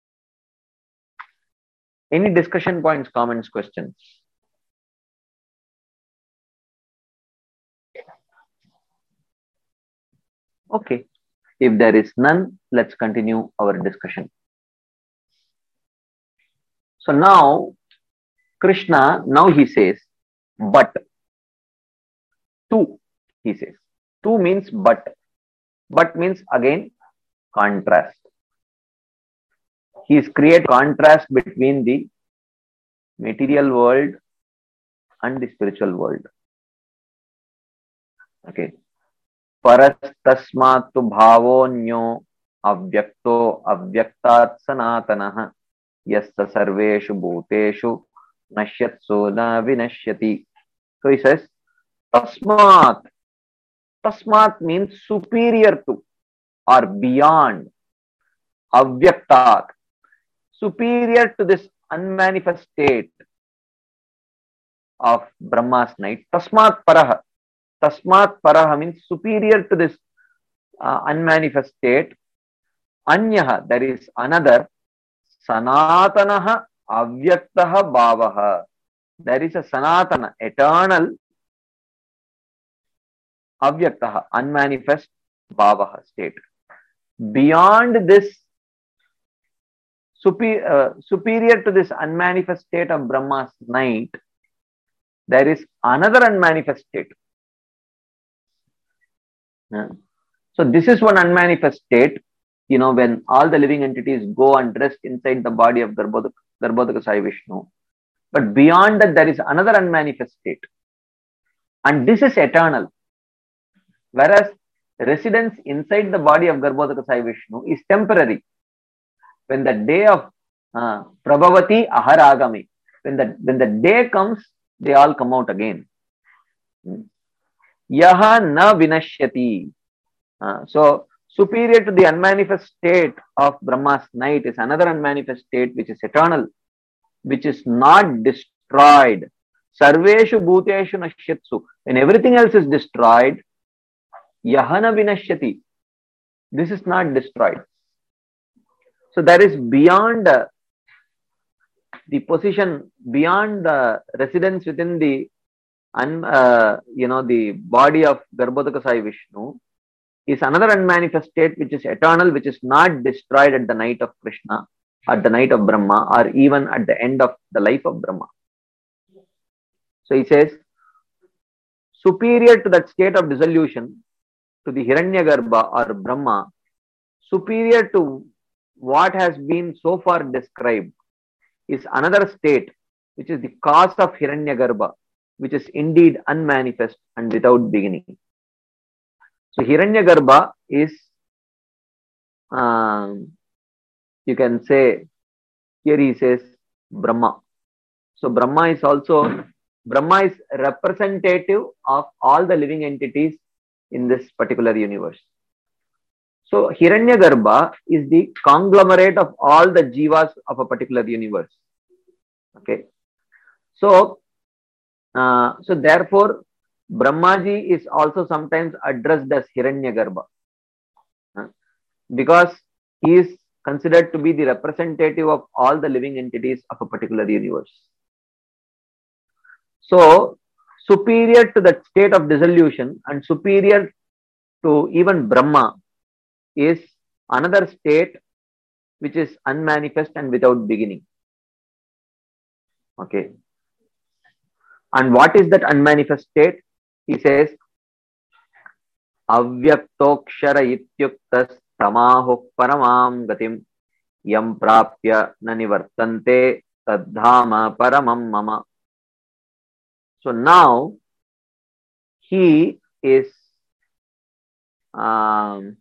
Any discussion points, comments, questions? Okay. If there is none, let's continue our discussion. So now, Krishna, now he says, but two, he says. Tu means but. But means again contrast. He is create contrast between the material world and the spiritual world. Okay. Parastasmatu bhavonyo avyakto avyaktat sanatanaha yassa sarveshu bhuteshu nashyatso na vinashyati. So he says, tasmat. Tasmat means superior to or beyond. Avyaktat, superior to this unmanifest state of Brahma's night. Tasmat paraha. Tasmat paraha means superior to this uh, unmanifest state. Anyaha, there is another. Sanatanaha avyaktaha bhavaha. There is a sanatana, eternal, avyaktaha, unmanifest bhavaha state. Beyond this, super, uh, superior to this unmanifest state of Brahma's night, there is another unmanifest state. Yeah. So this is one unmanifest state, you know, when all the living entities go and rest inside the body of Garbhodaka, Garbhodaka Sai Vishnu. But beyond that, there is another unmanifest state. And this is eternal. Whereas residence inside the body of Garbhodaka Sai Vishnu is temporary. When the day of uh, Prabhavati Aharagami, when the, when the day comes, they all come out again. Yaha na vinashyati. Uh, so, superior to the unmanifest state of Brahma's night is another unmanifest state which is eternal, which is not destroyed. Sarveshu bhuteshu nashyatsu. When everything else is destroyed, Yahana vinashyati. This is not destroyed. So there is beyond uh, the position, beyond the residence within the un, uh, you know, the body of Garbhodaka Sai Vishnu is another unmanifest state which is eternal, which is not destroyed at the night of Krishna, at the night of Brahma, or even at the end of the life of Brahma. So he says, superior to that state of dissolution, to the Hiranyagarbha or Brahma, superior to what has been so far described, is another state which is the cause of Hiranyagarbha, which is indeed unmanifest and without beginning. So Hiranyagarbha is, um, you can say, here he says Brahma. So Brahma is also, Brahma is representative of all the living entities in this particular universe. So Hiranyagarbha is the conglomerate of all the jivas of a particular universe. Okay. So, uh, so therefore, Brahmaji is also sometimes addressed as Hiranyagarbha, uh, because he is considered to be the representative of all the living entities of a particular universe. So, superior to that state of dissolution and superior to even Brahma is another state which is unmanifest and without beginning. Okay. And what is that unmanifest state? He says, Avyaktokshara ityuktas tamahu paramam gatim yam prapya nanivartante tadhama paramam mama. So now he is um,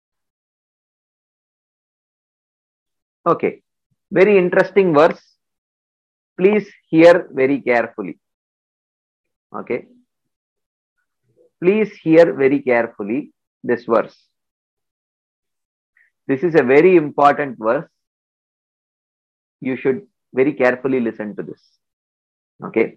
okay, very interesting verse. Please hear very carefully. Okay. Please hear very carefully this verse. This is a very important verse. You should very carefully listen to this. Okay.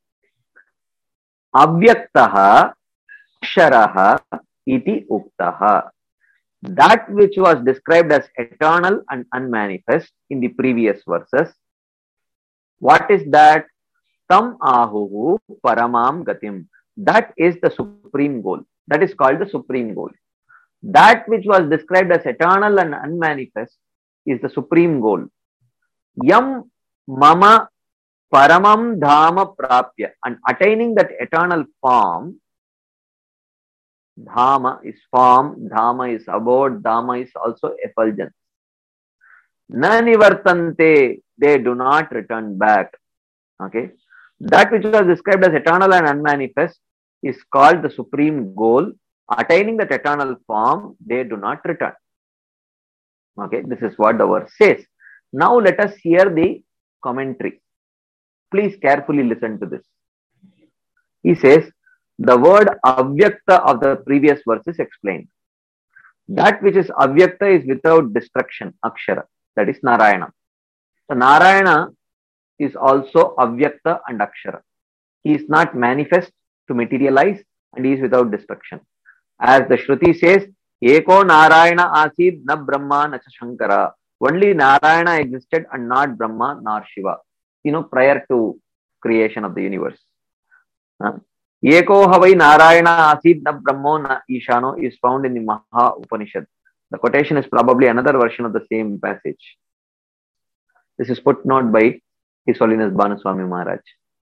Avyaktaha ksharaha iti uktaha. That which was described as eternal and unmanifest in the previous verses. What is that? Tam ahuhu paramam gatim. That is the supreme goal. That is called the supreme goal. That which was described as eternal and unmanifest is the supreme goal. Yam mama paramam dhama prapya. And attaining that eternal form, Dhama is form, Dhama is abode, Dhama is also effulgence. Na nivartante, they do not return back. Okay. That which was described as eternal and unmanifest is called the supreme goal. Attaining that eternal form, they do not return. Okay, this is what the verse says. Now let us hear the commentary. Please carefully listen to this. He says, the word avyakta of the previous verse is explained. That which is avyakta is without destruction, akshara. That is Narayana. So Narayana is also avyakta and akshara. He is not manifest to materialize and he is without destruction. As the Shruti says, Eko Narayana Asid na Brahma na cha Shankara. Only Narayana existed and not Brahma nor Shiva. You know, prior to creation of the universe. Uh, Eko Havai Narayana Asid na Brahmo na Ishano is found in the Maha Upanishad. The quotation is probably another version of the same passage. This is put note by His Holiness Bhanuswami Maharaj.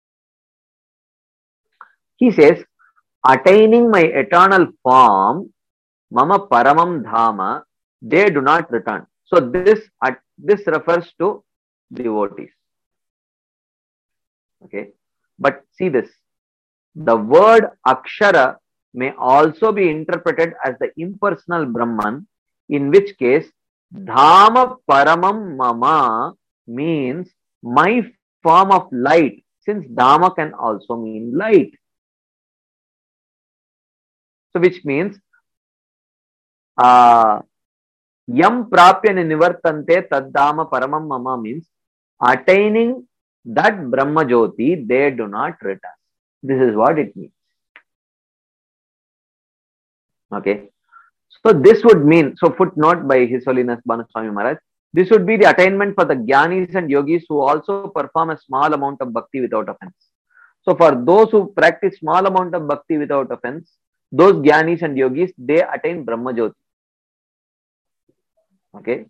He says, attaining my eternal form, Mama Paramam Dhama, they do not return. So this, uh, this refers to devotees. Okay. But see this. The word Akshara may also be interpreted as the impersonal Brahman, in which case Dhama Paramam Mama means my form of light, since Dhama can also mean light. So which means uh, Yam Prapya Nivartante Taddhama Paramam Mama means attaining that Brahma Jyoti, they do not return. This is what it means. Okay. So this would mean, so footnote by His Holiness Bhanuswami Maharaj, this would be the attainment for the Jnanis and Yogis who also perform a small amount of bhakti without offense. So for those who practice small amount of bhakti without offense, those Jnanis and Yogis, they attain Brahma Jyoti. Okay.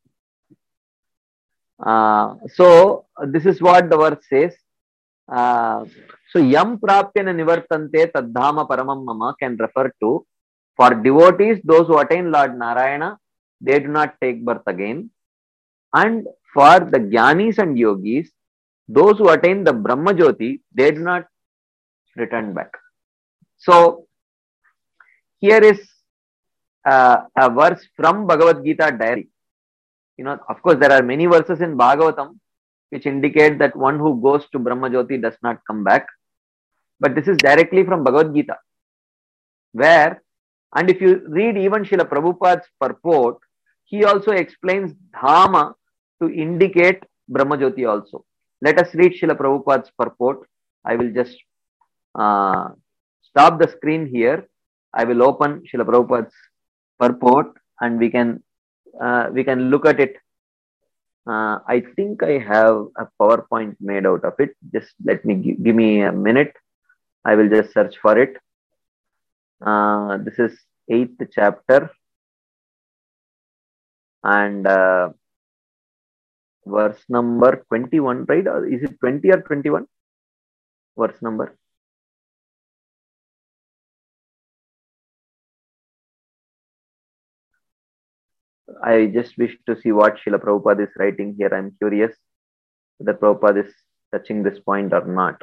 Uh, so this is what the verse says. Uh, so Yam Prapyana Nivartante Taddhama Paramam Mama can refer to, for devotees, those who attain Lord Narayana, they do not take birth again. And for the Jnanis and Yogis, those who attain the Brahma Jyoti, they do not return back. So here is uh, a verse from Bhagavad Gita diary. You know, of course, there are many verses in Bhagavatam which indicate that one who goes to Brahma Jyoti does not come back. But this is directly from Bhagavad Gita, where, and if you read even Srila Prabhupada's purport, he also explains Dhama to indicate Brahma Jyoti also. Let us read Srila Prabhupada's purport. I will just uh, stop the screen here. I will open Srila Prabhupada's purport and we can uh, we can look at it. Uh, I think I have a PowerPoint made out of it. Just let me give, give me a minute. I will just search for it. Uh, this is eighth chapter and uh, verse number twenty-one, right? Or is it twenty or twenty-one? Verse number. I just wish to see what Srila Prabhupada is writing here. I'm curious whether Prabhupada is touching this point or not.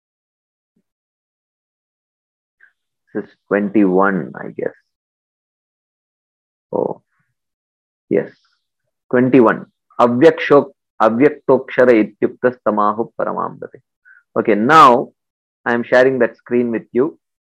This is twenty-one, I guess. Oh, yes. twenty-one. Avyakshok, Avyaktokshara ityuktas tamahu paramamdate. Okay, now I am sharing that screen with you.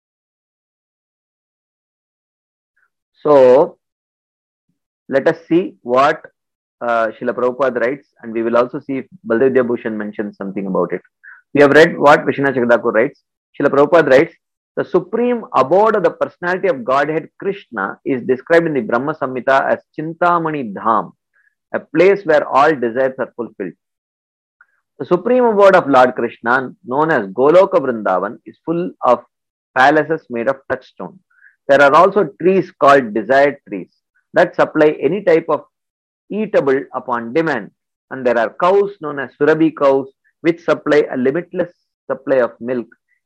So, let us see what uh, Srila Prabhupada writes, and we will also see if Baldev Bhushan mentions something about it. We have read what Vishwanath Chakravarti writes. Srila Prabhupada writes, the supreme abode of the personality of Godhead Krishna is described in the Brahma Samhita as Chintamani Dham, a place where all desires are fulfilled. The supreme abode of Lord Krishna, known as Goloka Vrindavan, is full of palaces made of touchstone. There are also trees called desired trees that supply any type of eatable upon demand. And there are cows known as Surabhi cows, which supply a limitless supply of milk.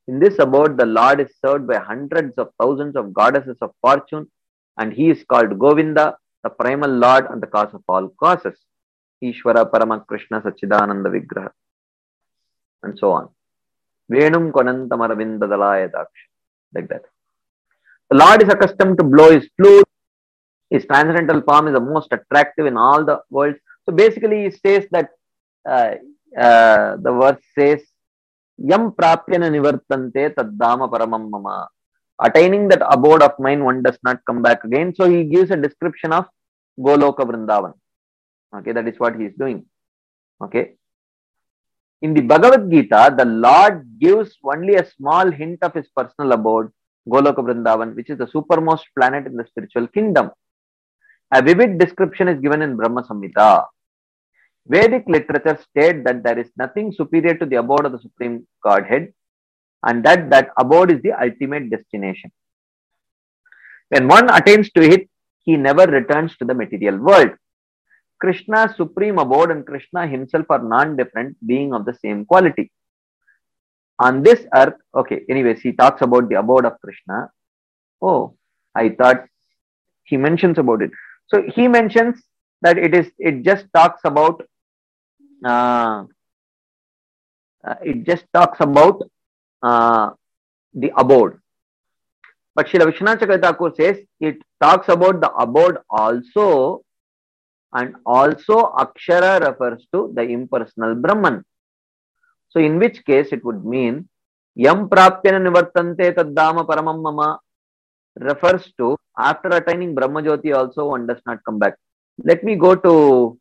In this abode, the Lord is served by hundreds of thousands of goddesses of fortune, and he is called Govinda, the primal Lord and the cause of all causes. Ishvara Parama Krishna Sachidananda Vigraha. And so on. Venum Konantamaravinda Dalaya Daksha. Like that. The Lord is accustomed to blow his flute. His transcendental form is the most attractive in all the world. So basically, he says that uh, uh, the verse says, Yam prapyana nivartante taddama paramam mama. Attaining that abode of mine, one does not come back again. So he gives a description of Goloka Vrindavan. Okay, that is what he is doing. Okay. In the Bhagavad Gita, the Lord gives only a small hint of his personal abode, Goloka Vrindavan, which is the supermost planet in the spiritual kingdom. A vivid description is given in Brahma Samhita. Vedic literature states that there is nothing superior to the abode of the Supreme Godhead, and that that abode is the ultimate destination. When one attains to it, he never returns to the material world. Krishna's supreme abode and Krishna himself are non-different, being of the same quality. On this earth, okay, anyways, he talks about the abode of Krishna. Oh, I thought he mentions about it. So he mentions that it is, it just talks about, uh, uh, it just talks about uh, the abode. But Srila Vishwanath Chakravarti Thakur says it talks about the abode also, and also Akshara refers to the impersonal Brahman. So in which case it would mean Yam prapyana nivartante taddama paramam mama refers to after attaining Brahma Jyoti also one does not come back. Let me go to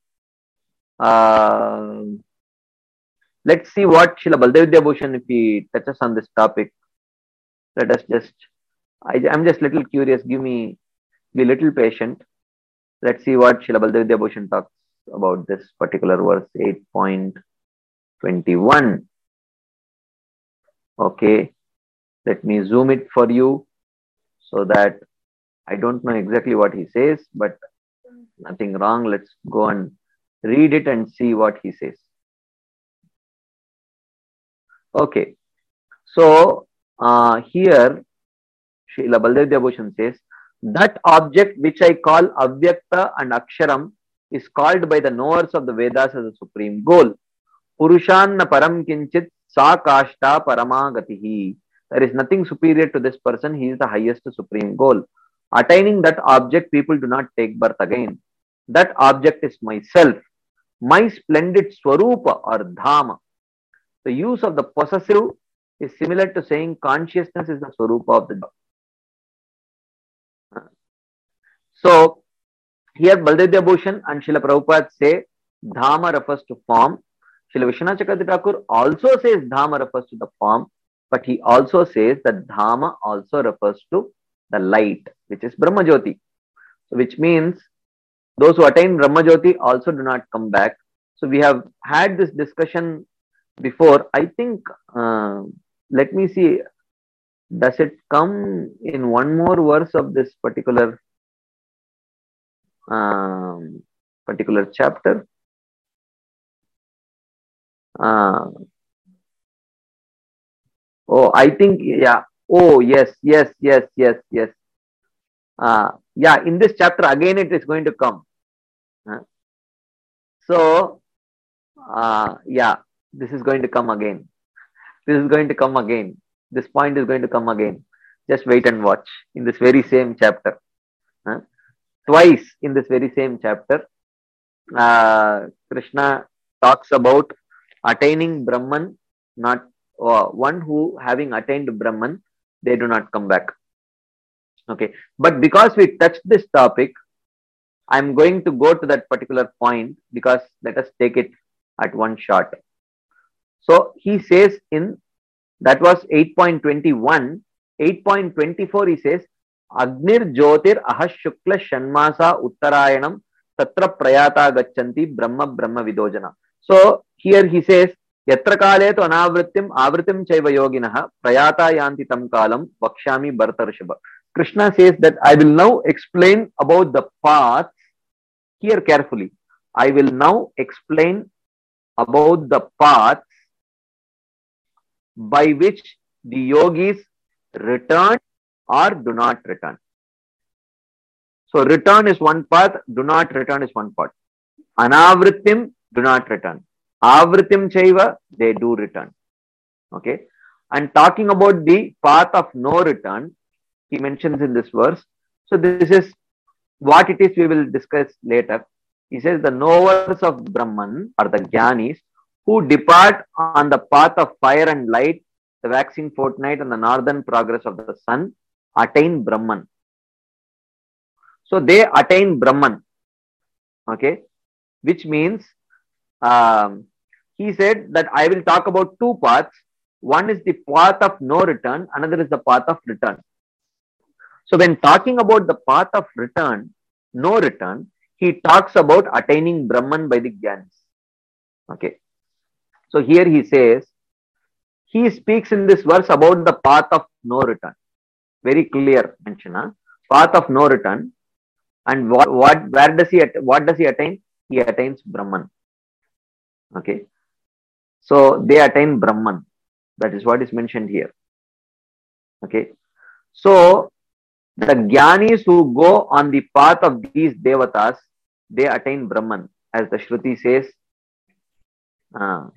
uh, let's see what Srila Baldev Vidyabhushan, if he touches on this topic. Let us just, I am just little curious, give me, be little patient. Let's see what Srila Baldev Vidyabhushan talks about this particular verse, eight point twenty-one. Okay, let me zoom it for you so that I don't know exactly what he says, but nothing wrong. Let's go and read it and see what he says. Okay, so uh, here Srila Baldev Vidyabhushan says, that object which I call Avyakta and Aksharam is called by the knowers of the Vedas as a supreme goal. Purushanna param kinchit sa kashta paramagatihi. There is nothing superior to this person. He is the highest supreme goal. Attaining that object, people do not take birth again. That object is myself, my splendid Swarupa or Dhama. The use of the possessive is similar to saying consciousness is the Swarupa of the God. So, here Baldev Vidyabhushan and Srila Prabhupada say Dhama refers to form. Srila Vishwanath Chakravarti Thakur also says Dhama refers to the form, but he also says that Dhama also refers to the light, which is Brahma Jyoti. So, which means those who attain Brahma Jyoti also do not come back. So, we have had this discussion before. I think, uh, let me see, does it come in one more verse of this particular um, particular chapter? Uh, oh, I think, yeah. Oh, yes, yes, yes, yes, yes. Uh, yeah, in this chapter, again, it is going to come. Uh, so, uh, yeah, this is going to come again. This is going to come again. This point is going to come again. Just wait and watch in this very same chapter. Uh, twice in this very same chapter, uh, Krishna talks about attaining Brahman, not uh, one who having attained Brahman, they do not come back. Okay, but because we touched this topic, I'm going to go to that particular point because let us take it at one shot. So he says in, that was eight point twenty-one, eight point twenty-four he says, Agnir Jyotir Ahas Shukla Shanmasa Uttarayanam Tatra Prayata Gachanti Brahma Brahma Vidojana. So here he says, Yatra Kale to Anavritim Avritim Chaiva Yoginaha Prayata Yanti Tam Kalam Vakshami Bharata Rishabha. Krishna says that I will now explain about the paths. Hear carefully. I will now explain about the paths by which the yogis return or do not return. So return is one path, do not return is one path. Anavrittim, do not return. Avrittim chaiva, they do return. Okay. And talking about the path of no return, he mentions in this verse. So this is what it is we will discuss later. He says the knowers of Brahman are the Jnanis who depart on the path of fire and light, the waxing fortnight and the northern progress of the sun, attain Brahman. So they attain Brahman. Okay. Which means, um, he said that I will talk about two paths. One is the path of no return, another is the path of return. So when talking about the path of return, no return, he talks about attaining Brahman by the Jnanis. Okay. So here he says, he speaks in this verse about the path of no return. Very clear mention, huh? Path of no return. And what, what, where does he, what does he attain? He attains Brahman. Okay. So they attain Brahman. That is what is mentioned here. Okay. So the Jnanis who go on the path of these Devatas, they attain Brahman, as the Shruti says. Uh,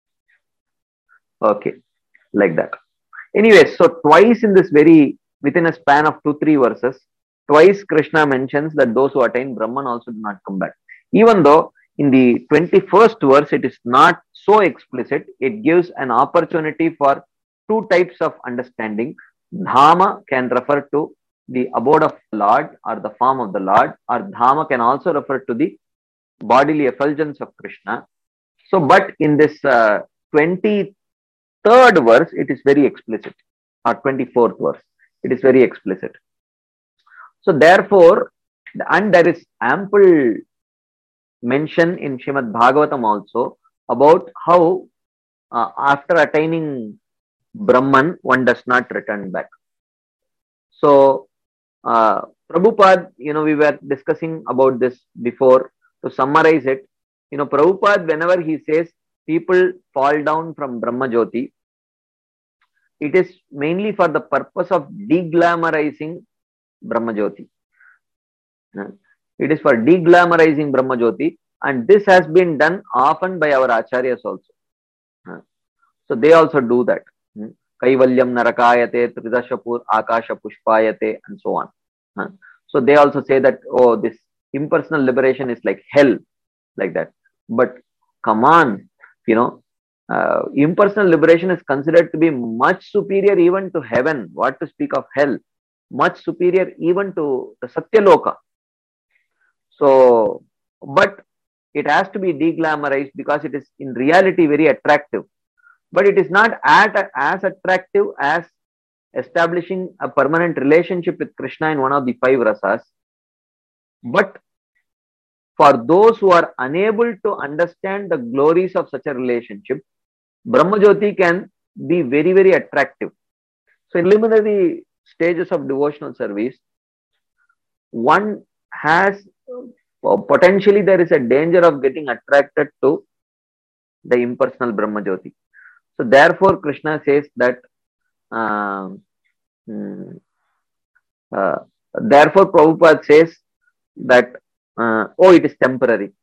okay. Like that. Anyway, so twice in this very, within a span of two, three verses, twice Krishna mentions that those who attain Brahman also do not come back. Even though in the twenty-first verse, it is not so explicit, it gives an opportunity for two types of understanding. Dhama can refer to the abode of the Lord or the form of the Lord, or Dhama can also refer to the bodily effulgence of Krishna. So, but in this uh, twenty-third verse, it is very explicit, or twenty-fourth verse, it is very explicit. So, therefore, and there is ample mention in Srimad Bhagavatam also about how uh, after attaining Brahman, one does not return back. So, uh, Prabhupada, you know, we were discussing about this before. To summarize it, you know, Prabhupada, whenever he says people fall down from Brahma Jyoti, it is mainly for the purpose of deglamorizing Brahma Jyoti. It is for deglamorizing Brahma Jyoti, and this has been done often by our acharyas also. So they also do that. Kaivalyam narakayate, tridashapur akasha pushpayate, and so on. So they also say that, oh, this impersonal liberation is like hell, like that. But come on, you know, uh, impersonal liberation is considered to be much superior even to heaven. What to speak of hell? Much superior even to the Satyaloka. So, but it has to be deglamorized because it is in reality very attractive. But it is not at, as attractive as establishing a permanent relationship with Krishna in one of the five rasas. But for those who are unable to understand the glories of such a relationship, Brahma Jyoti can be very, very attractive. So in preliminary stages of devotional service, one has potentially there is a danger of getting attracted to the impersonal Brahma Jyoti. So therefore, Krishna says that uh, uh, therefore Prabhupada says that uh, oh, it is temporary.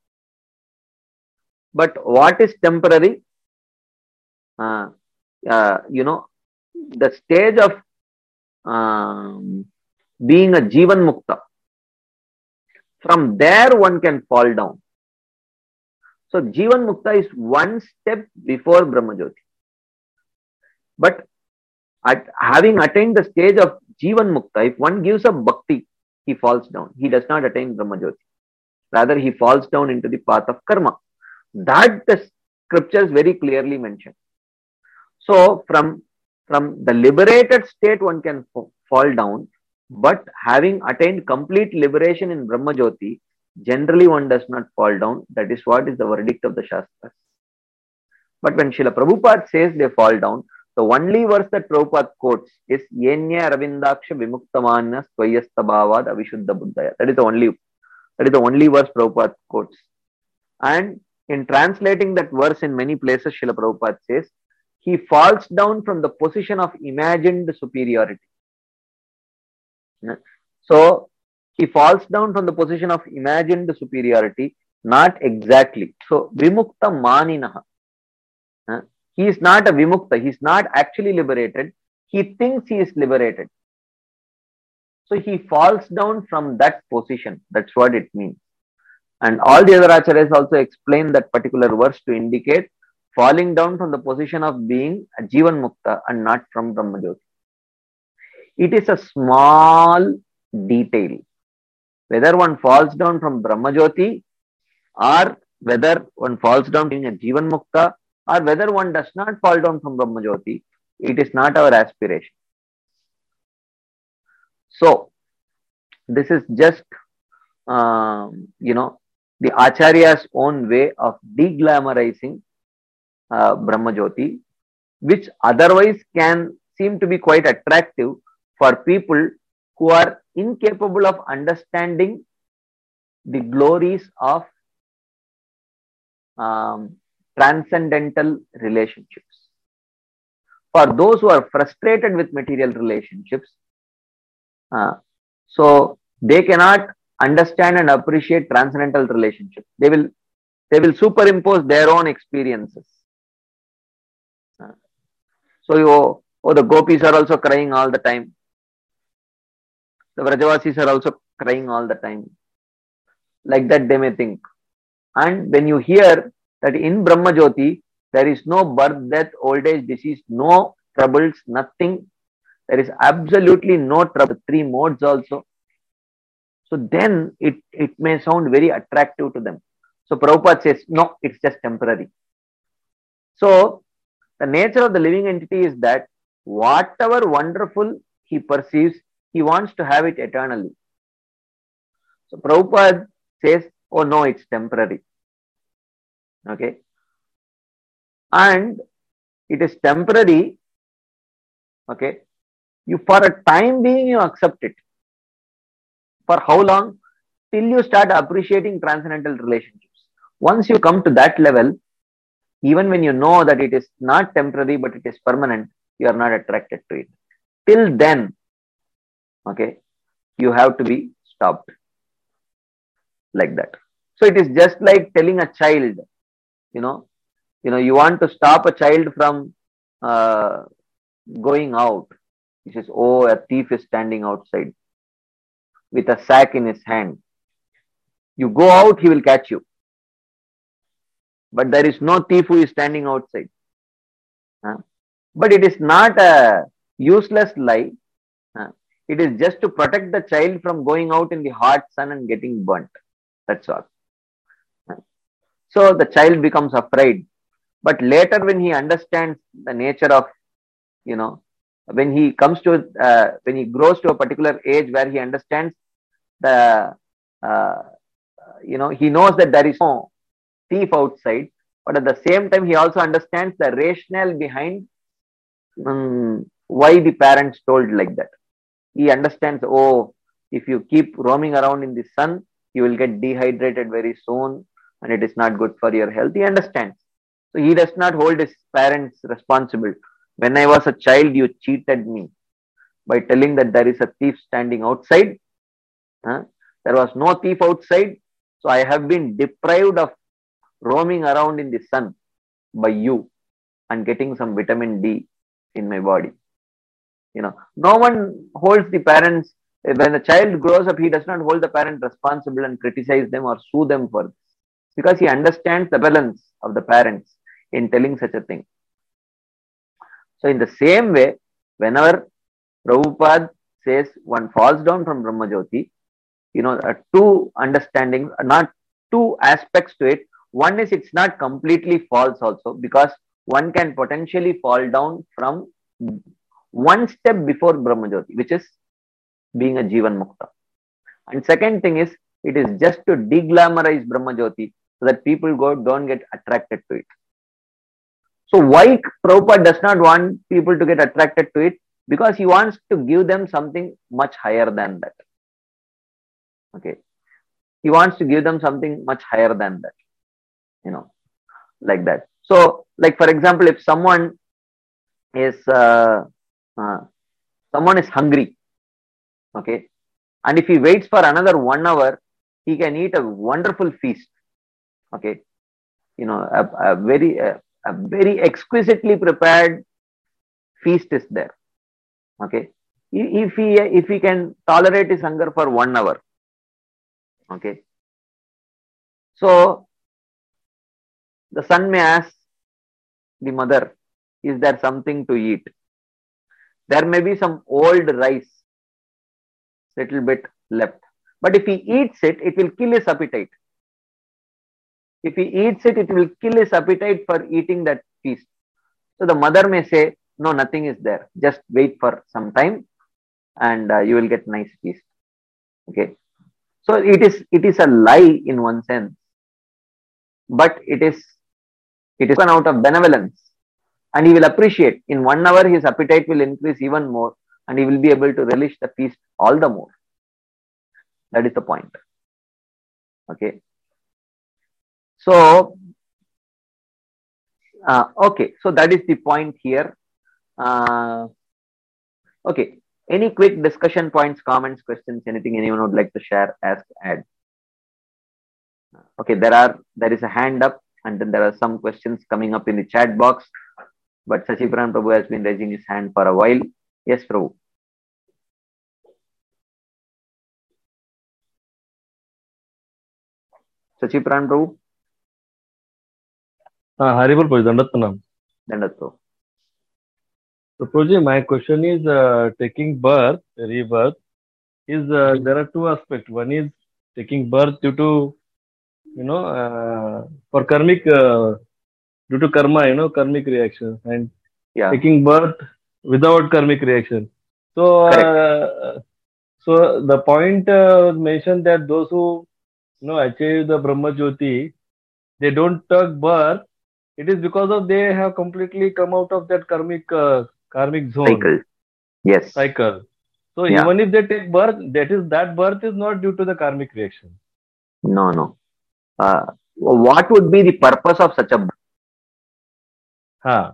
But what is temporary? Uh, uh, you know, the stage of um, being a Jivan Mukta. From there, one can fall down. So, Jivan Mukta is one step before Brahma Jyoti. But at having attained the stage of Jivan Mukta, if one gives up bhakti, he falls down. He does not attain Brahma Jyoti. Rather, he falls down into the path of karma. That the scriptures very clearly mention. So, from, from the liberated state, one can fall down. But having attained complete liberation in Brahma Jyoti, generally one does not fall down. That is what is the verdict of the Shastras. But when Srila Prabhupada says they fall down, the only verse that Prabhupada quotes is Yenya Ravindaksha Vimuktamanya Swayastabhavad Avishuddha Buddhaya. That is the only that is the only verse Prabhupada quotes. And in translating that verse in many places, Srila Prabhupada says, he falls down from the position of imagined superiority. So he falls down from the position of imagined superiority, not exactly. So vimukta maninaha. He is not a vimukta. He is not actually liberated. He thinks he is liberated. So he falls down from that position. That's what it means. And all the other acharyas also explain that particular verse to indicate falling down from the position of being a Jivan Mukta and not from Brahmajyoti. It is a small detail. Whether one falls down from Brahmajyoti or whether one falls down being a Jivan Mukta or whether one does not fall down from Brahmajyoti, it is not our aspiration. So, this is just, um, you know, the Acharya's own way of deglamorizing uh, Brahmajyoti, which otherwise can seem to be quite attractive for people who are incapable of understanding the glories of um, transcendental relationships. For those who are frustrated with material relationships, uh, so they cannot understand and appreciate transcendental relationships. They will they will superimpose their own experiences. Uh, so oh, oh, the gopis are also crying all the time. The Vrajavasis are also crying all the time. Like that they may think. And when you hear that in Brahmajyoti, there is no birth, death, old age, disease, no troubles, nothing. There is absolutely no trouble. Three modes also. So then it, it may sound very attractive to them. So Prabhupada says, no, it's just temporary. So the nature of the living entity is that whatever wonderful he perceives, he wants to have it eternally. So Prabhupada says, oh no, it's temporary. Okay. And it is temporary. Okay. You, for a time being, you accept it. For how long? Till you start appreciating transcendental relationships. Once you come to that level, even when you know that it is not temporary but it is permanent, you are not attracted to it. Till then, okay, you have to be stopped. Like that. So it is just like telling a child, you know, you know, you want to stop a child from uh, going out. He says, oh, a thief is standing outside with a sack in his hand. You go out, he will catch you. But there is no thief who is standing outside. Huh? But it is not a useless lie. Huh? It is just to protect the child from going out in the hot sun and getting burnt. That's all. Huh? So the child becomes afraid. But later when he understands the nature of, you know, when he comes to, uh, when he grows to a particular age where he understands the, uh, you know, he knows that there is no thief outside, but at the same time, he also understands the rationale behind um, why the parents told like that. He understands, oh, if you keep roaming around in the sun, you will get dehydrated very soon and it is not good for your health. He understands. So he does not hold his parents responsible. When I was a child, you cheated me by telling that there is a thief standing outside. Huh? There was no thief outside. So I have been deprived of roaming around in the sun by you and getting some vitamin D in my body. You know, no one holds the parents. When the child grows up, he does not hold the parent responsible and criticize them or sue them for this, because he understands the balance of the parents in telling such a thing. So in the same way, whenever Prabhupada says one falls down from Brahmajyoti, you know, uh, two understandings, not two aspects to it. One is it's not completely false also, because one can potentially fall down from one step before Brahmajyoti, which is being a Jivan Mukta. And second thing is, it is just to deglamorize Brahmajyoti so that people go don't get attracted to it. So why Prabhupada does not want people to get attracted to it? Because he wants to give them something much higher than that. Okay. He wants to give them something much higher than that. You know, like that. So, like for example, if someone is uh, uh, someone is hungry, okay, and if he waits for another one hour, he can eat a wonderful feast, okay, you know, a, a very a, a very exquisitely prepared feast is there, okay. If he if he can tolerate his hunger for one hour, okay, so the son may ask the mother, is there something to eat? There may be some old rice, little bit left. But if he eats it, it will kill his appetite. If he eats it, it will kill his appetite for eating that feast. So the mother may say, no, nothing is there. Just wait for some time and uh, you will get nice feast. Okay. So it is it is a lie in one sense, but it is it is out of benevolence. And he will appreciate. In one hour, his appetite will increase even more and he will be able to relish the feast all the more. That is the point. Okay. So, uh, okay. So that is the point here. Uh, okay. Any quick discussion points, comments, questions, anything anyone would like to share, ask, add? Okay. There are, there is a hand up and then there are some questions coming up in the chat box. But Sachipuran Prabhu has been raising his hand for a while. Yes, Prabhu. Sachipuran Prabhu. Ah, Haribol Prabhu, Dandattanam. Dandatto. So, Prabhuji, my question is uh, taking birth, rebirth, is uh, there are two aspects. One is taking birth due to, you know, uh, for karmic, uh, due to karma, you know, karmic reaction, and yeah. taking birth without karmic reaction. So, uh, so the point uh, mentioned that those who, you know, achieve the Brahma Jyoti, they don't take birth. It is because of they have completely come out of that karmic uh, karmic zone. Cycle. Yes. Cycle. So yeah. even if they take birth, that is that birth is not due to the karmic reaction. No, no. Uh, what would be the purpose of such a birth? Huh.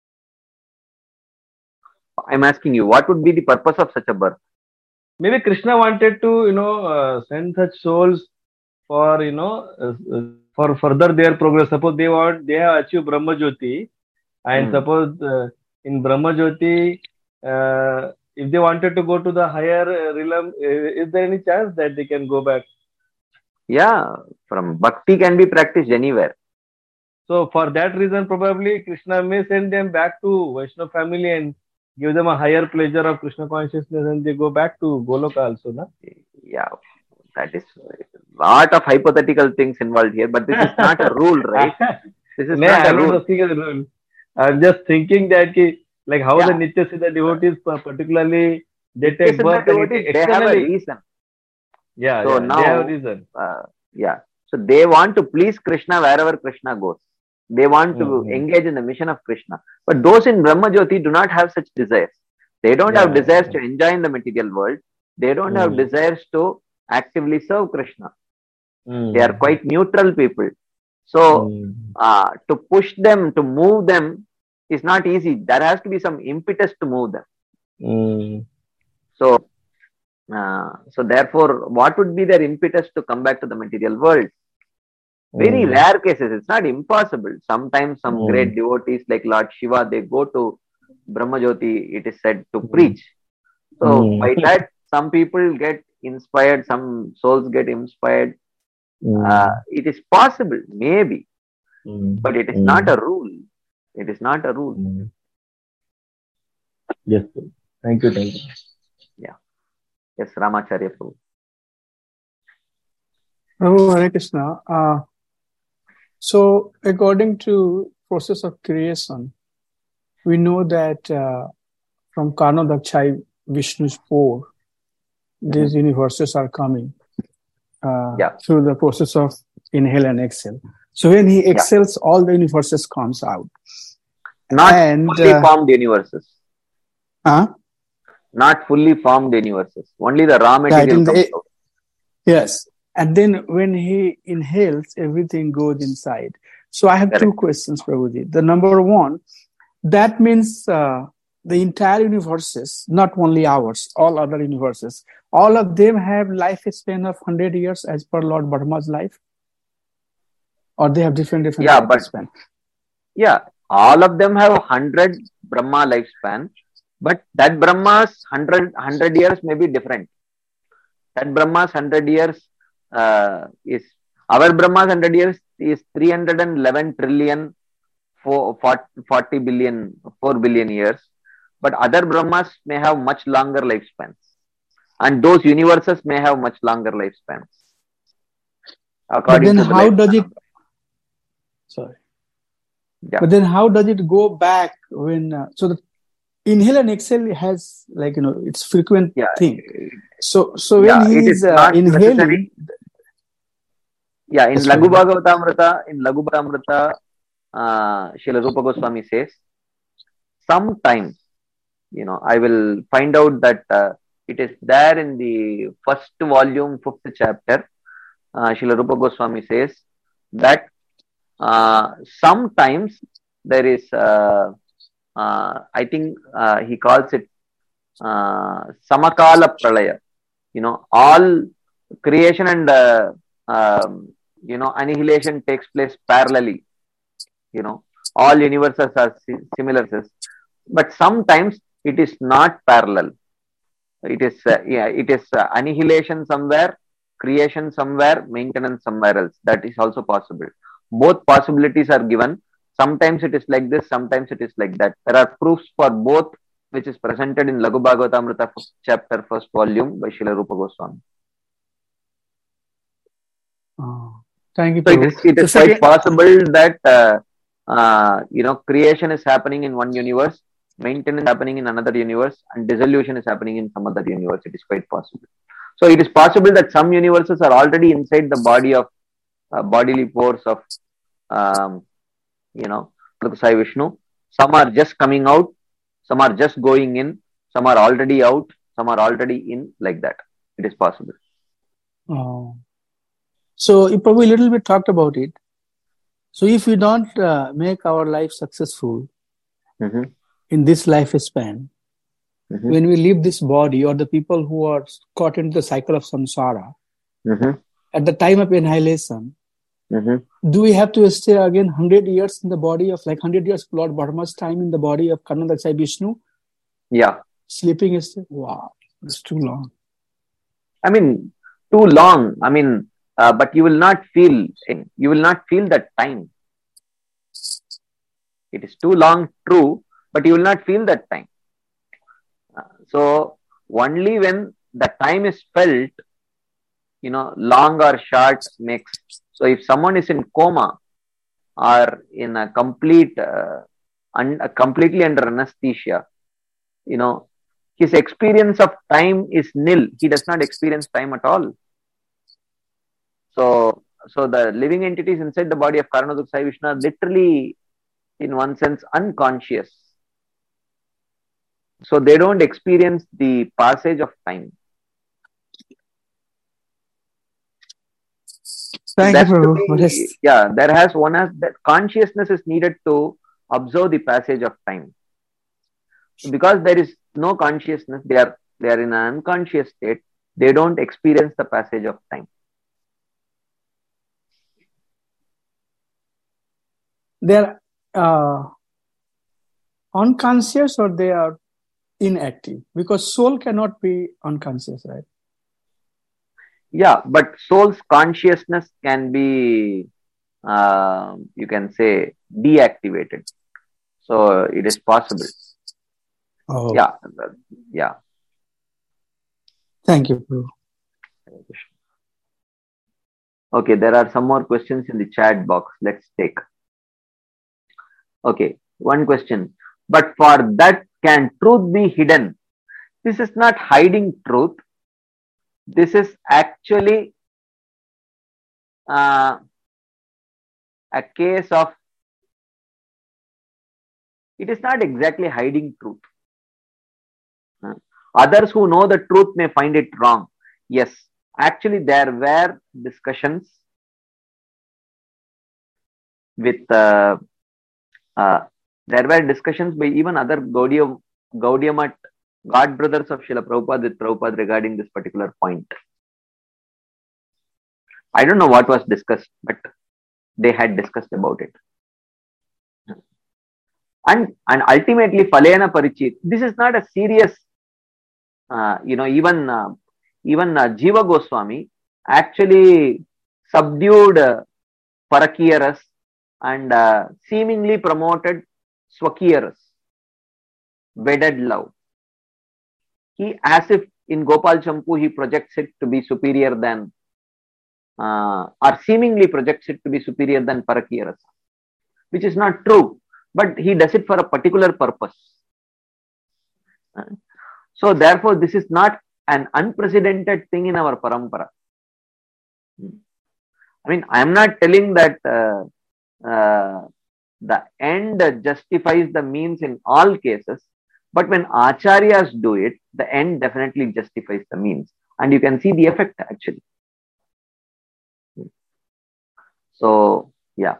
I'm asking you, what would be the purpose of such a birth? Maybe Krishna wanted to, you know, uh, send such souls for, you know, uh, for further their progress. Suppose they want, they have achieved Brahma Jyoti, and mm. suppose uh, in Brahma Jyoti, uh, if they wanted to go to the higher realm, is there any chance that they can go back? Yeah, from bhakti can be practiced anywhere. So for that reason, probably Krishna may send them back to Vaishnava family and give them a higher pleasure of Krishna consciousness, and they go back to Goloka also, na? Yeah, that is a lot of hypothetical things involved here, but this is not a rule, right? This is no, not I'm a rule. Not asking a rule. I'm just thinking that, like how yeah. the Nitya Siddha devotees, particularly, they take birth. Devotees, they have a reason. Yeah, so yeah, now, they have a reason. Uh, yeah, so they want to please Krishna wherever Krishna goes. They want to mm-hmm. engage in the mission of Krishna. But those in Brahma Jyoti do not have such desires. They don't yeah, have desires yeah. to enjoy in the material world. They don't mm. have desires to actively serve Krishna. Mm. They are quite neutral people. So, mm. uh, to push them, to move them is not easy. There has to be some impetus to move them. Mm. So, uh, so therefore, what would be their impetus to come back to the material world? Very mm. rare cases. It's not impossible. Sometimes some mm. great devotees like Lord Shiva, they go to Brahma Jyoti, it is said, to mm. preach. So mm. by that, some people get inspired, some souls get inspired. Mm. Uh, it is possible, maybe, mm. but it is mm. not a rule. It is not a rule. Mm. Yes, sir. Thank you. Thank you. Yeah. Yes, Ramacharya Prabhu. Oh, Hare Krishna. Uh, so, according to process of creation, we know that uh, from Karnodakshai Vishnu's pore, these mm-hmm. universes are coming uh, yeah. through the process of inhale and exhale. So when he exhales, yeah. all the universes comes out. Not and, fully uh, formed universes. Huh? Not fully formed universes. Only the raw material comes the, out. Yes. And then when he inhales, everything goes inside. So I have Correct. two questions, Prabhuji. The number one, that means uh, the entire universes, not only ours, all other universes, all of them have lifespan of one hundred years as per Lord Brahma's life? Or they have different, different Yeah, but lifespan? yeah, all of them have one hundred Brahma lifespan, but that Brahma's one hundred, one hundred years may be different. That Brahma's one hundred years uh, is, our Brahma's one hundred years is three hundred eleven trillion, forty billion, four billion years. But other Brahmas may have much longer lifespans. And those universes may have much longer lifespans. But then to the how does it, sorry. Yeah. But then how does it go back when, uh, so the inhale and exhale has like, you know, it's frequent Yeah. thing. So, so when Yeah, he it is is uh, not inhaling, necessary. Yeah, in Yes, Laghu Prabhu. Bhagavatamrita, in Laghu Bhagavatamrita, uh, Srila Rupa Goswami says, sometimes, you know, I will find out that uh, it is there in the first volume, fifth chapter. Uh, Srila Rupa Goswami says that uh, sometimes there is, uh, uh, I think uh, he calls it uh, Samakala Pralaya. You know, all creation and uh, um, you know, annihilation takes place parallelly. You know, all universes are similar, but sometimes it is not parallel. It is uh, yeah, it is uh, annihilation somewhere, creation somewhere, maintenance somewhere else. That is also possible. Both possibilities are given. Sometimes it is like this, sometimes it is like that. There are proofs for both, which is presented in Laghu Bhagavatamrita chapter, first volume by Srila Rupa Goswami. Oh, thank you, So it Prabhu. is, it is So quite second- possible that uh, uh, you know, creation is happening in one universe, maintenance is happening in another universe, and dissolution is happening in some other universe. It is quite possible. So it is possible that some universes are already inside the body of uh, bodily force of um, you know, Sai Vishnu. Some are just coming out, some are just going in, some are already out, some are already in, like that. It is possible. Oh. So you probably a little bit talked about it. So if we don't uh, make our life successful Mm-hmm. in this lifespan, Mm-hmm. when we leave this body, or the people who are caught into the cycle of samsara, Mm-hmm. at the time of annihilation, Mm-hmm. do we have to stay again one hundred years in the body of, like one hundred years Lord Brahma's time in the body of Karna Sai Vishnu? Yeah. Sleeping is, wow, it's too long. I mean, too long. I mean, uh, but you will not feel, you will not feel that time. It is too long, true, but you will not feel that time. Uh, so only when the time is felt, you know, long or short makes. So if someone is in coma or in a complete, uh, un, uh, completely under anesthesia, you know, his experience of time is nil. He does not experience time at all. So, so the living entities inside the body of Karanodaka Sai Vishnu are literally, in one sense, unconscious. So they don't experience the passage of time. Thank That's you, to Prabhu. be, yeah, there has one has that consciousness is needed to observe the passage of time. Because there is no consciousness, they are they are in an unconscious state. They don't experience the passage of time. They are uh, unconscious, or they are inactive? Because soul cannot be unconscious, right? Yeah, but soul's consciousness can be, uh, you can say, deactivated. So it is possible. Oh. Yeah, yeah. Thank you, Prabhu. Okay, there are some more questions in the chat box. Let's take. Okay, one question. But for that, can truth be hidden? This is not hiding truth. This is actually uh, a case of, it is not exactly hiding truth. Uh, others who know the truth may find it wrong. Yes, actually there were discussions with uh, uh, There were discussions by even other Gaudiya, Gaudiya God brothers of Srila Prabhupada with Prabhupada regarding this particular point. I don't know what was discussed, but they had discussed about it. And, and ultimately, Phalena Parichit, this is not a serious, uh, you know, even, uh, even uh, Jiva Goswami actually subdued uh, Parakiyaras and uh, seemingly promoted Swakiyaras, wedded love. He, as if in Gopal Champu, he projects it to be superior than, uh, or seemingly projects it to be superior than Parakiyaras, which is not true, but he does it for a particular purpose. So therefore, this is not an unprecedented thing in our parampara. I mean, I am not telling that uh, uh, the end justifies the means in all cases, but when acharyas do it, the end definitely justifies the means, and you can see the effect actually. So, yeah.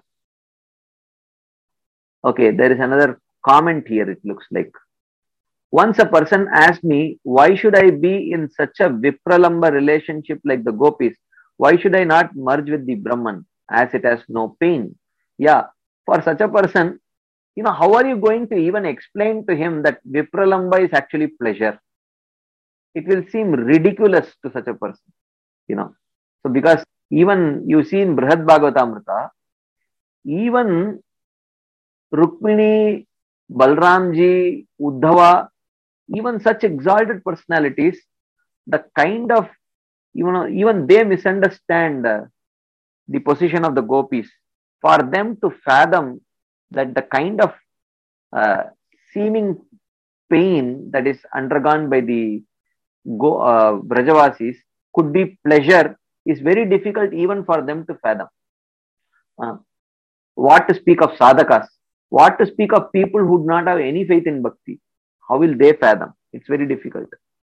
Okay, there is another comment here, it looks like. Once a person asked me, why should I be in such a Vipralamba relationship like the gopis? Why should I not merge with the Brahman as it has no pain? Yeah, for such a person, you know, how are you going to even explain to him that Vipralamba is actually pleasure? It will seem ridiculous to such a person, you know. So, because even you see in Brihad Bhagavatamrita, even Rukmini, Balramji, Uddhava, even such exalted personalities, the kind of, you know, even they misunderstand uh, the position of the gopis. For them to fathom that the kind of uh, seeming pain that is undergone by the go, uh, Brajavasis could be pleasure is very difficult even for them to fathom. Uh, what to speak of sadhakas? What to speak of people who do not have any faith in bhakti? How will they fathom? It's very difficult.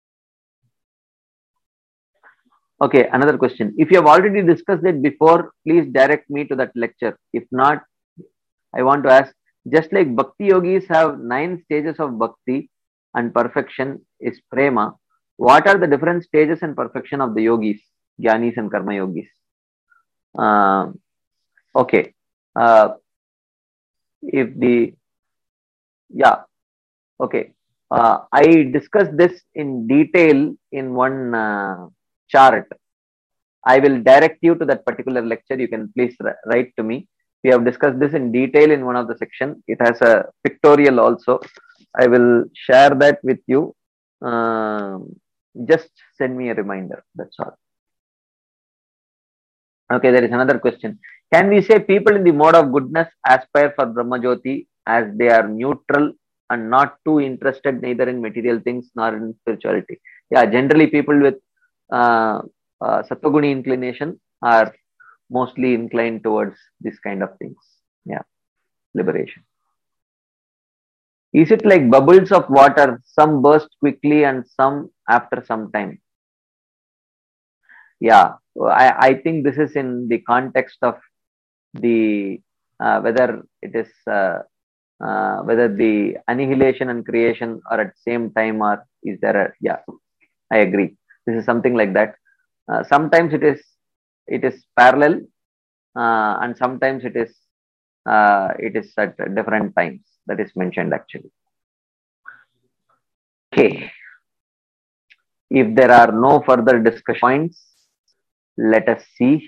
Okay, another question. If you have already discussed it before, please direct me to that lecture. If not, I want to ask, just like bhakti yogis have nine stages of bhakti and perfection is prema, what are the different stages and perfection of the yogis, jnanis and karma yogis? Uh, okay. Uh, if the, yeah, okay. Uh, I discussed this in detail in one uh, chart. I will direct you to that particular lecture. You can please write to me. We have discussed this in detail in one of the sections. It has a pictorial also. I will share that with you. Um, just send me a reminder. That's all. Okay, there is another question. Can we say people in the mode of goodness aspire for Brahmajyoti as they are neutral and not too interested neither in material things nor in spirituality? Yeah, generally people with uh, uh, Sattva-guni inclination are mostly inclined towards this kind of things. Yeah, liberation. Is it like bubbles of water? Some burst quickly and some after some time. Yeah, I, I think this is in the context of the uh, whether it is uh, uh, whether the annihilation and creation are at the same time, or is there a, yeah, I agree. This is something like that. Uh, sometimes it is it is parallel, uh, and sometimes it is uh, it is at different times. That is mentioned actually. Okay. If there are no further discussion points, let us see.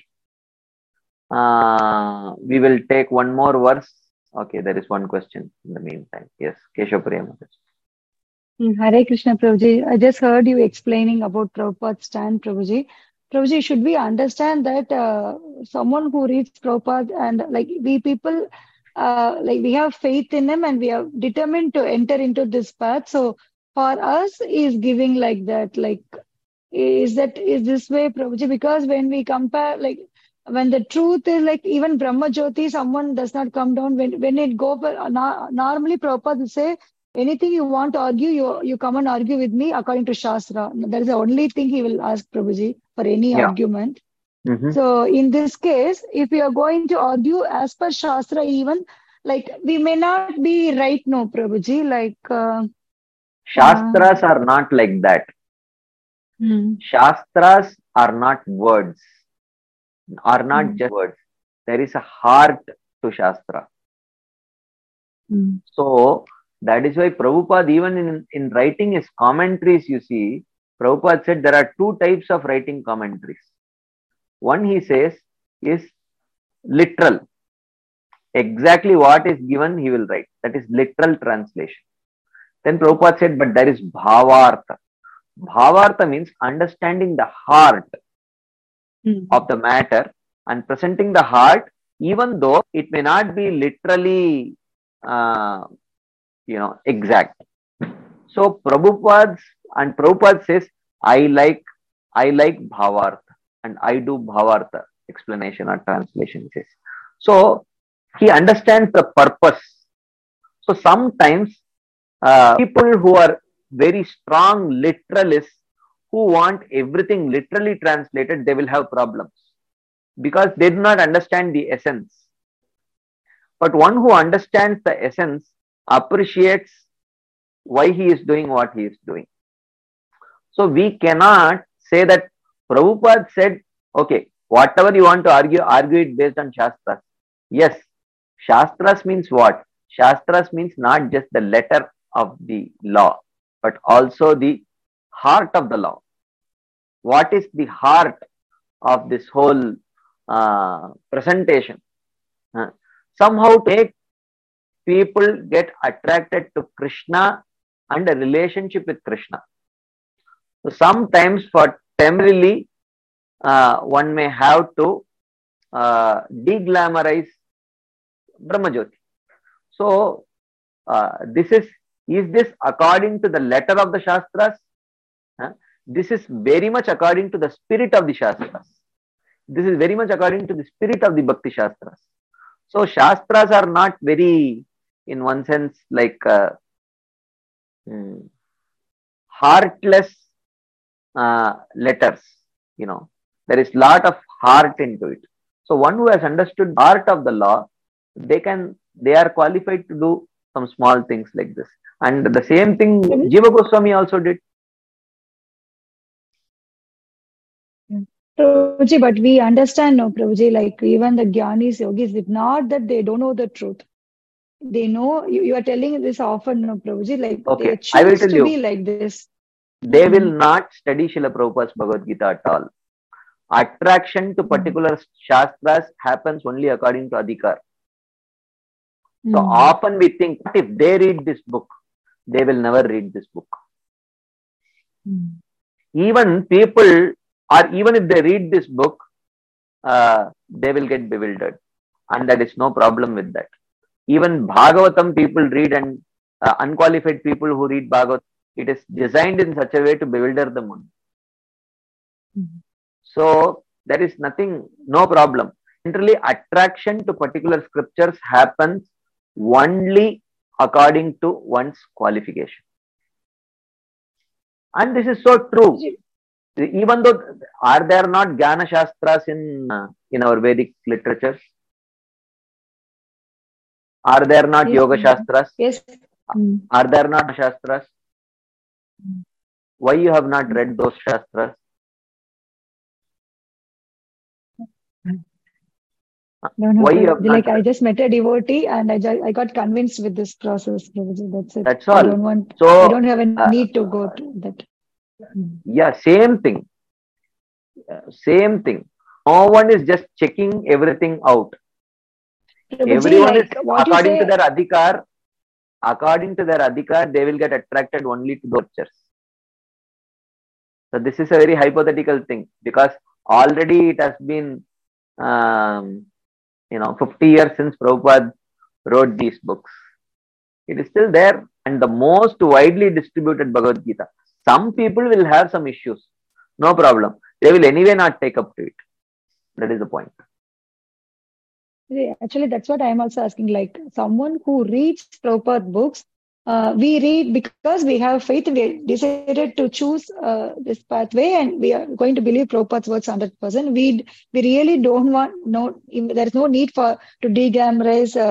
Uh, we will take one more verse. Okay, there is one question in the meantime. Yes, Keshav Priya. Hare Krishna, Prabhuji. I just heard you explaining about Prabhupada's stand, Prabhuji. Prabhuji, should we understand that uh, someone who reads Prabhupada and like we people, uh, like we have faith in him and we are determined to enter into this path. So for us, is giving like that, like is that is this way, Prabhuji? Because when we compare, like when the truth is like even Brahma Jyoti, someone does not come down when when it go. Normally, Prabhupada will say, anything you want to argue, you you come and argue with me according to Shastra. That is the only thing he will ask Prabhuji for any yeah. argument. Mm-hmm. So in this case, if you are going to argue as per Shastra even, like we may not be right, no, Prabhuji. Like uh, Shastras uh, are not like that. Hmm. Shastras are not words, are not Hmm. just words. There is a heart to Shastra. Hmm. So that is why Prabhupada, even in, in writing his commentaries, you see, Prabhupada said there are two types of writing commentaries. One, he says, is literal. Exactly what is given, he will write. That is literal translation. Then Prabhupada said, but there is bhavartha. Bhavartha means understanding the heart Hmm. of the matter and presenting the heart, even though it may not be literally, uh, you know, exact. So Prabhupada and Prabhupada says, I like, I like bhavartha and I do bhavartha explanation or translation says. So he understands the purpose. So sometimes uh, people who are very strong literalists who want everything literally translated, they will have problems because they do not understand the essence. But one who understands the essence appreciates why he is doing what he is doing. So we cannot say that Prabhupada said, okay, whatever you want to argue, argue it based on Shastras. Yes, Shastras means what? Shastras means not just the letter of the law, but also the heart of the law. What is the heart of this whole uh, presentation? Uh, somehow to make people get attracted to Krishna and a relationship with Krishna. So sometimes for temporarily, uh, one may have to uh, deglamorize Brahmajyoti. So uh, this is, is this according to the letter of the Shastras? Huh? This is very much according to the spirit of the Shastras. This is very much according to the spirit of the Bhakti Shastras. So Shastras are not very, in one sense, like uh, hmm, heartless uh, letters. You know, there is lot of heart into it. So one who has understood the art of the law, they can, they are qualified to do some small things like this. And the same thing Jiva Goswami also did. Prabhuji, but we understand, no, Prabhuji, like even the Gyanis, Yogis, it's not that they don't know the truth. They know, you, you are telling this often, no, Prabhuji, like Okay, they I will choose tell to you. be like this. They will Mm. not study Srila Prabhupada's Bhagavad Gita at all. Attraction to particular Shastras happens only according to Adhikar. So Mm. often we think, if they read this book, they will never read this book. Mm. Even people, or even if they read this book, uh, they will get bewildered. And there is no problem with that. Even Bhagavatam people read, and uh, unqualified people who read Bhagavatam, it is designed in such a way to bewilder them only. Mm. So there is nothing, no problem. Generally, attraction to particular scriptures happens only according to one's qualification. And this is so true. Even though, are there not Jnana Shastras in, uh, in our Vedic literatures? Are there not Yes, Yoga Prabhuji. Shastras? Yes. Mm. Are there not Shastras? Why you have not read those Shastras? No, no, Why you have Prabhuji, not like I read? just met a devotee and I, ju- I got convinced with this process, Prabhuji. That's it. That's I all. don't want, So, I don't have a uh, need to go to that. Mm. yeah, same thing. Uh, same thing. No one is just checking everything out. Prabhuji, Everyone is, like what you according to say, their adhikar, according to their adhikar, they will get attracted only to those lectures. So this is a very hypothetical thing because already it has been, um, you know, fifty years since Prabhupada wrote these books. It is still there, and the most widely distributed Bhagavad Gita. Some people will have some issues. No problem. They will anyway not take up to it. That is the point. actually, that's what I'm also asking. Like someone who reads Prabhupada books, uh, we read because we have faith. We decided to choose uh, this pathway, and we are going to believe Prabhupada's words one hundred percent. We we really don't want no. There is no need for to deglamorize uh,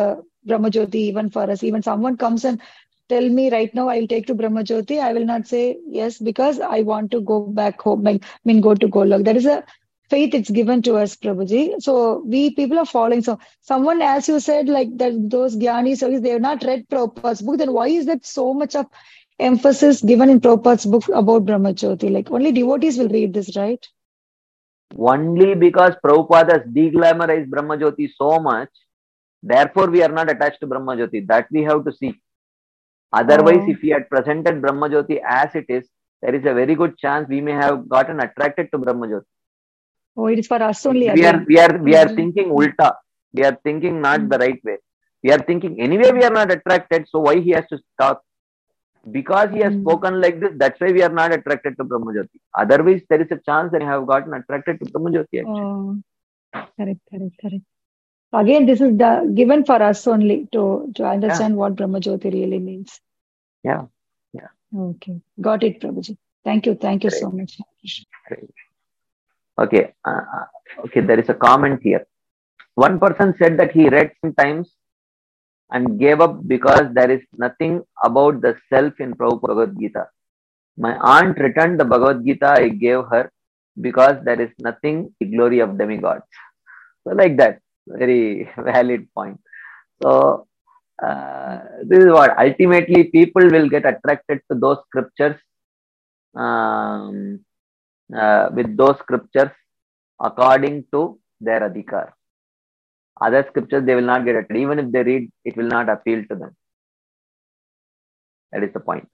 Brahma Jyoti even for us. Even someone comes and tell me right now, I'll take to Brahma Jyoti, I will not say yes because I want to go back home, like, I mean, go to Golok. That is a faith it's given to us, Prabhuji. So we people are following. So someone, as you said, like that, those Gyanis, they have not read Prabhupada's book. Then why is that so much of emphasis given in Prabhupada's book about Brahma Jyoti? Like only devotees will read this, right? Only because Prabhupada has deglamorized Brahma Jyoti so much, therefore we are not attached to Brahma Jyoti. That we have to see. Otherwise, Oh. if he had presented Brahma Jyoti as it is, there is a very good chance we may have gotten attracted to Brahma Jyoti. Oh, it is for us only. We are Again. we are we are Mhm. thinking ulta. We are thinking not Mm. the right way. We are thinking anyway we are not attracted. So why he has to stop? Because he has Mm. spoken like this, that's why we are not attracted to Brahma Jyoti. Otherwise, there is a chance that we have gotten attracted to Brahma Jyoti. Actually. Oh, correct, correct, correct. Again, this is the, given for us only to to understand what Brahma Jyoti really means. Yeah, yeah. Okay, got it, Prabhuji. Thank you, thank you Great. so much. Great. Okay, uh, okay. There is a comment here. One person said that he read sometimes and gave up because there is nothing about the self in Prabhupada Bhagavad Gita. My aunt returned the Bhagavad Gita I gave her because there is nothing the glory of demigods. So like that, very valid point. So uh, this is what ultimately people will get attracted to those scriptures um, uh, with those scriptures according to their adhikar. Other scriptures they will not get attracted. Even if they read, it will not appeal to them. That is the point.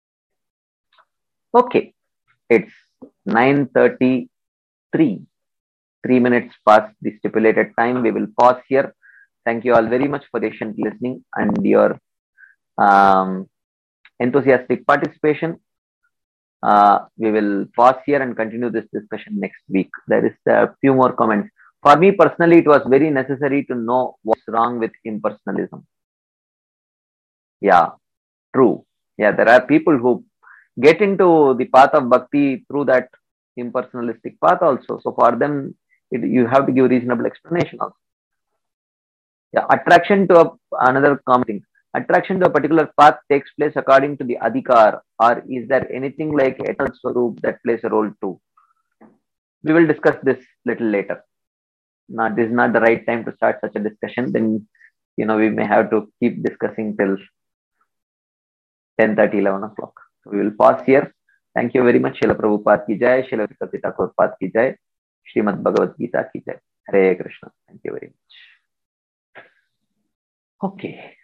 Okay, it's nine thirty-three. Three minutes past the stipulated time. We will pause here. Thank you all very much for patient listening and your um, enthusiastic participation. Uh, we will pause here and continue this discussion next week. There is a few more comments. For me personally, it was very necessary to know what's wrong with impersonalism. Yeah, true. Yeah, there are people who get into the path of bhakti through that impersonalistic path also. So for them, it, you have to give reasonable explanation also. Yeah, attraction to a, another common thing. Attraction to a particular path takes place according to the adhikar, or is there anything like eternal swarup that plays a role too? We will discuss this little later. Not this is not the right time to start such a discussion. Then you know we may have to keep discussing till ten thirty, eleven o'clock. So we will pause here. Thank you very much. Srila Prabhupada ki jai, Srila Vikati Thakur Pad ki jai, Srimad Bhagavad Gita ki jai. Hare Krishna. Thank you very much. Okay.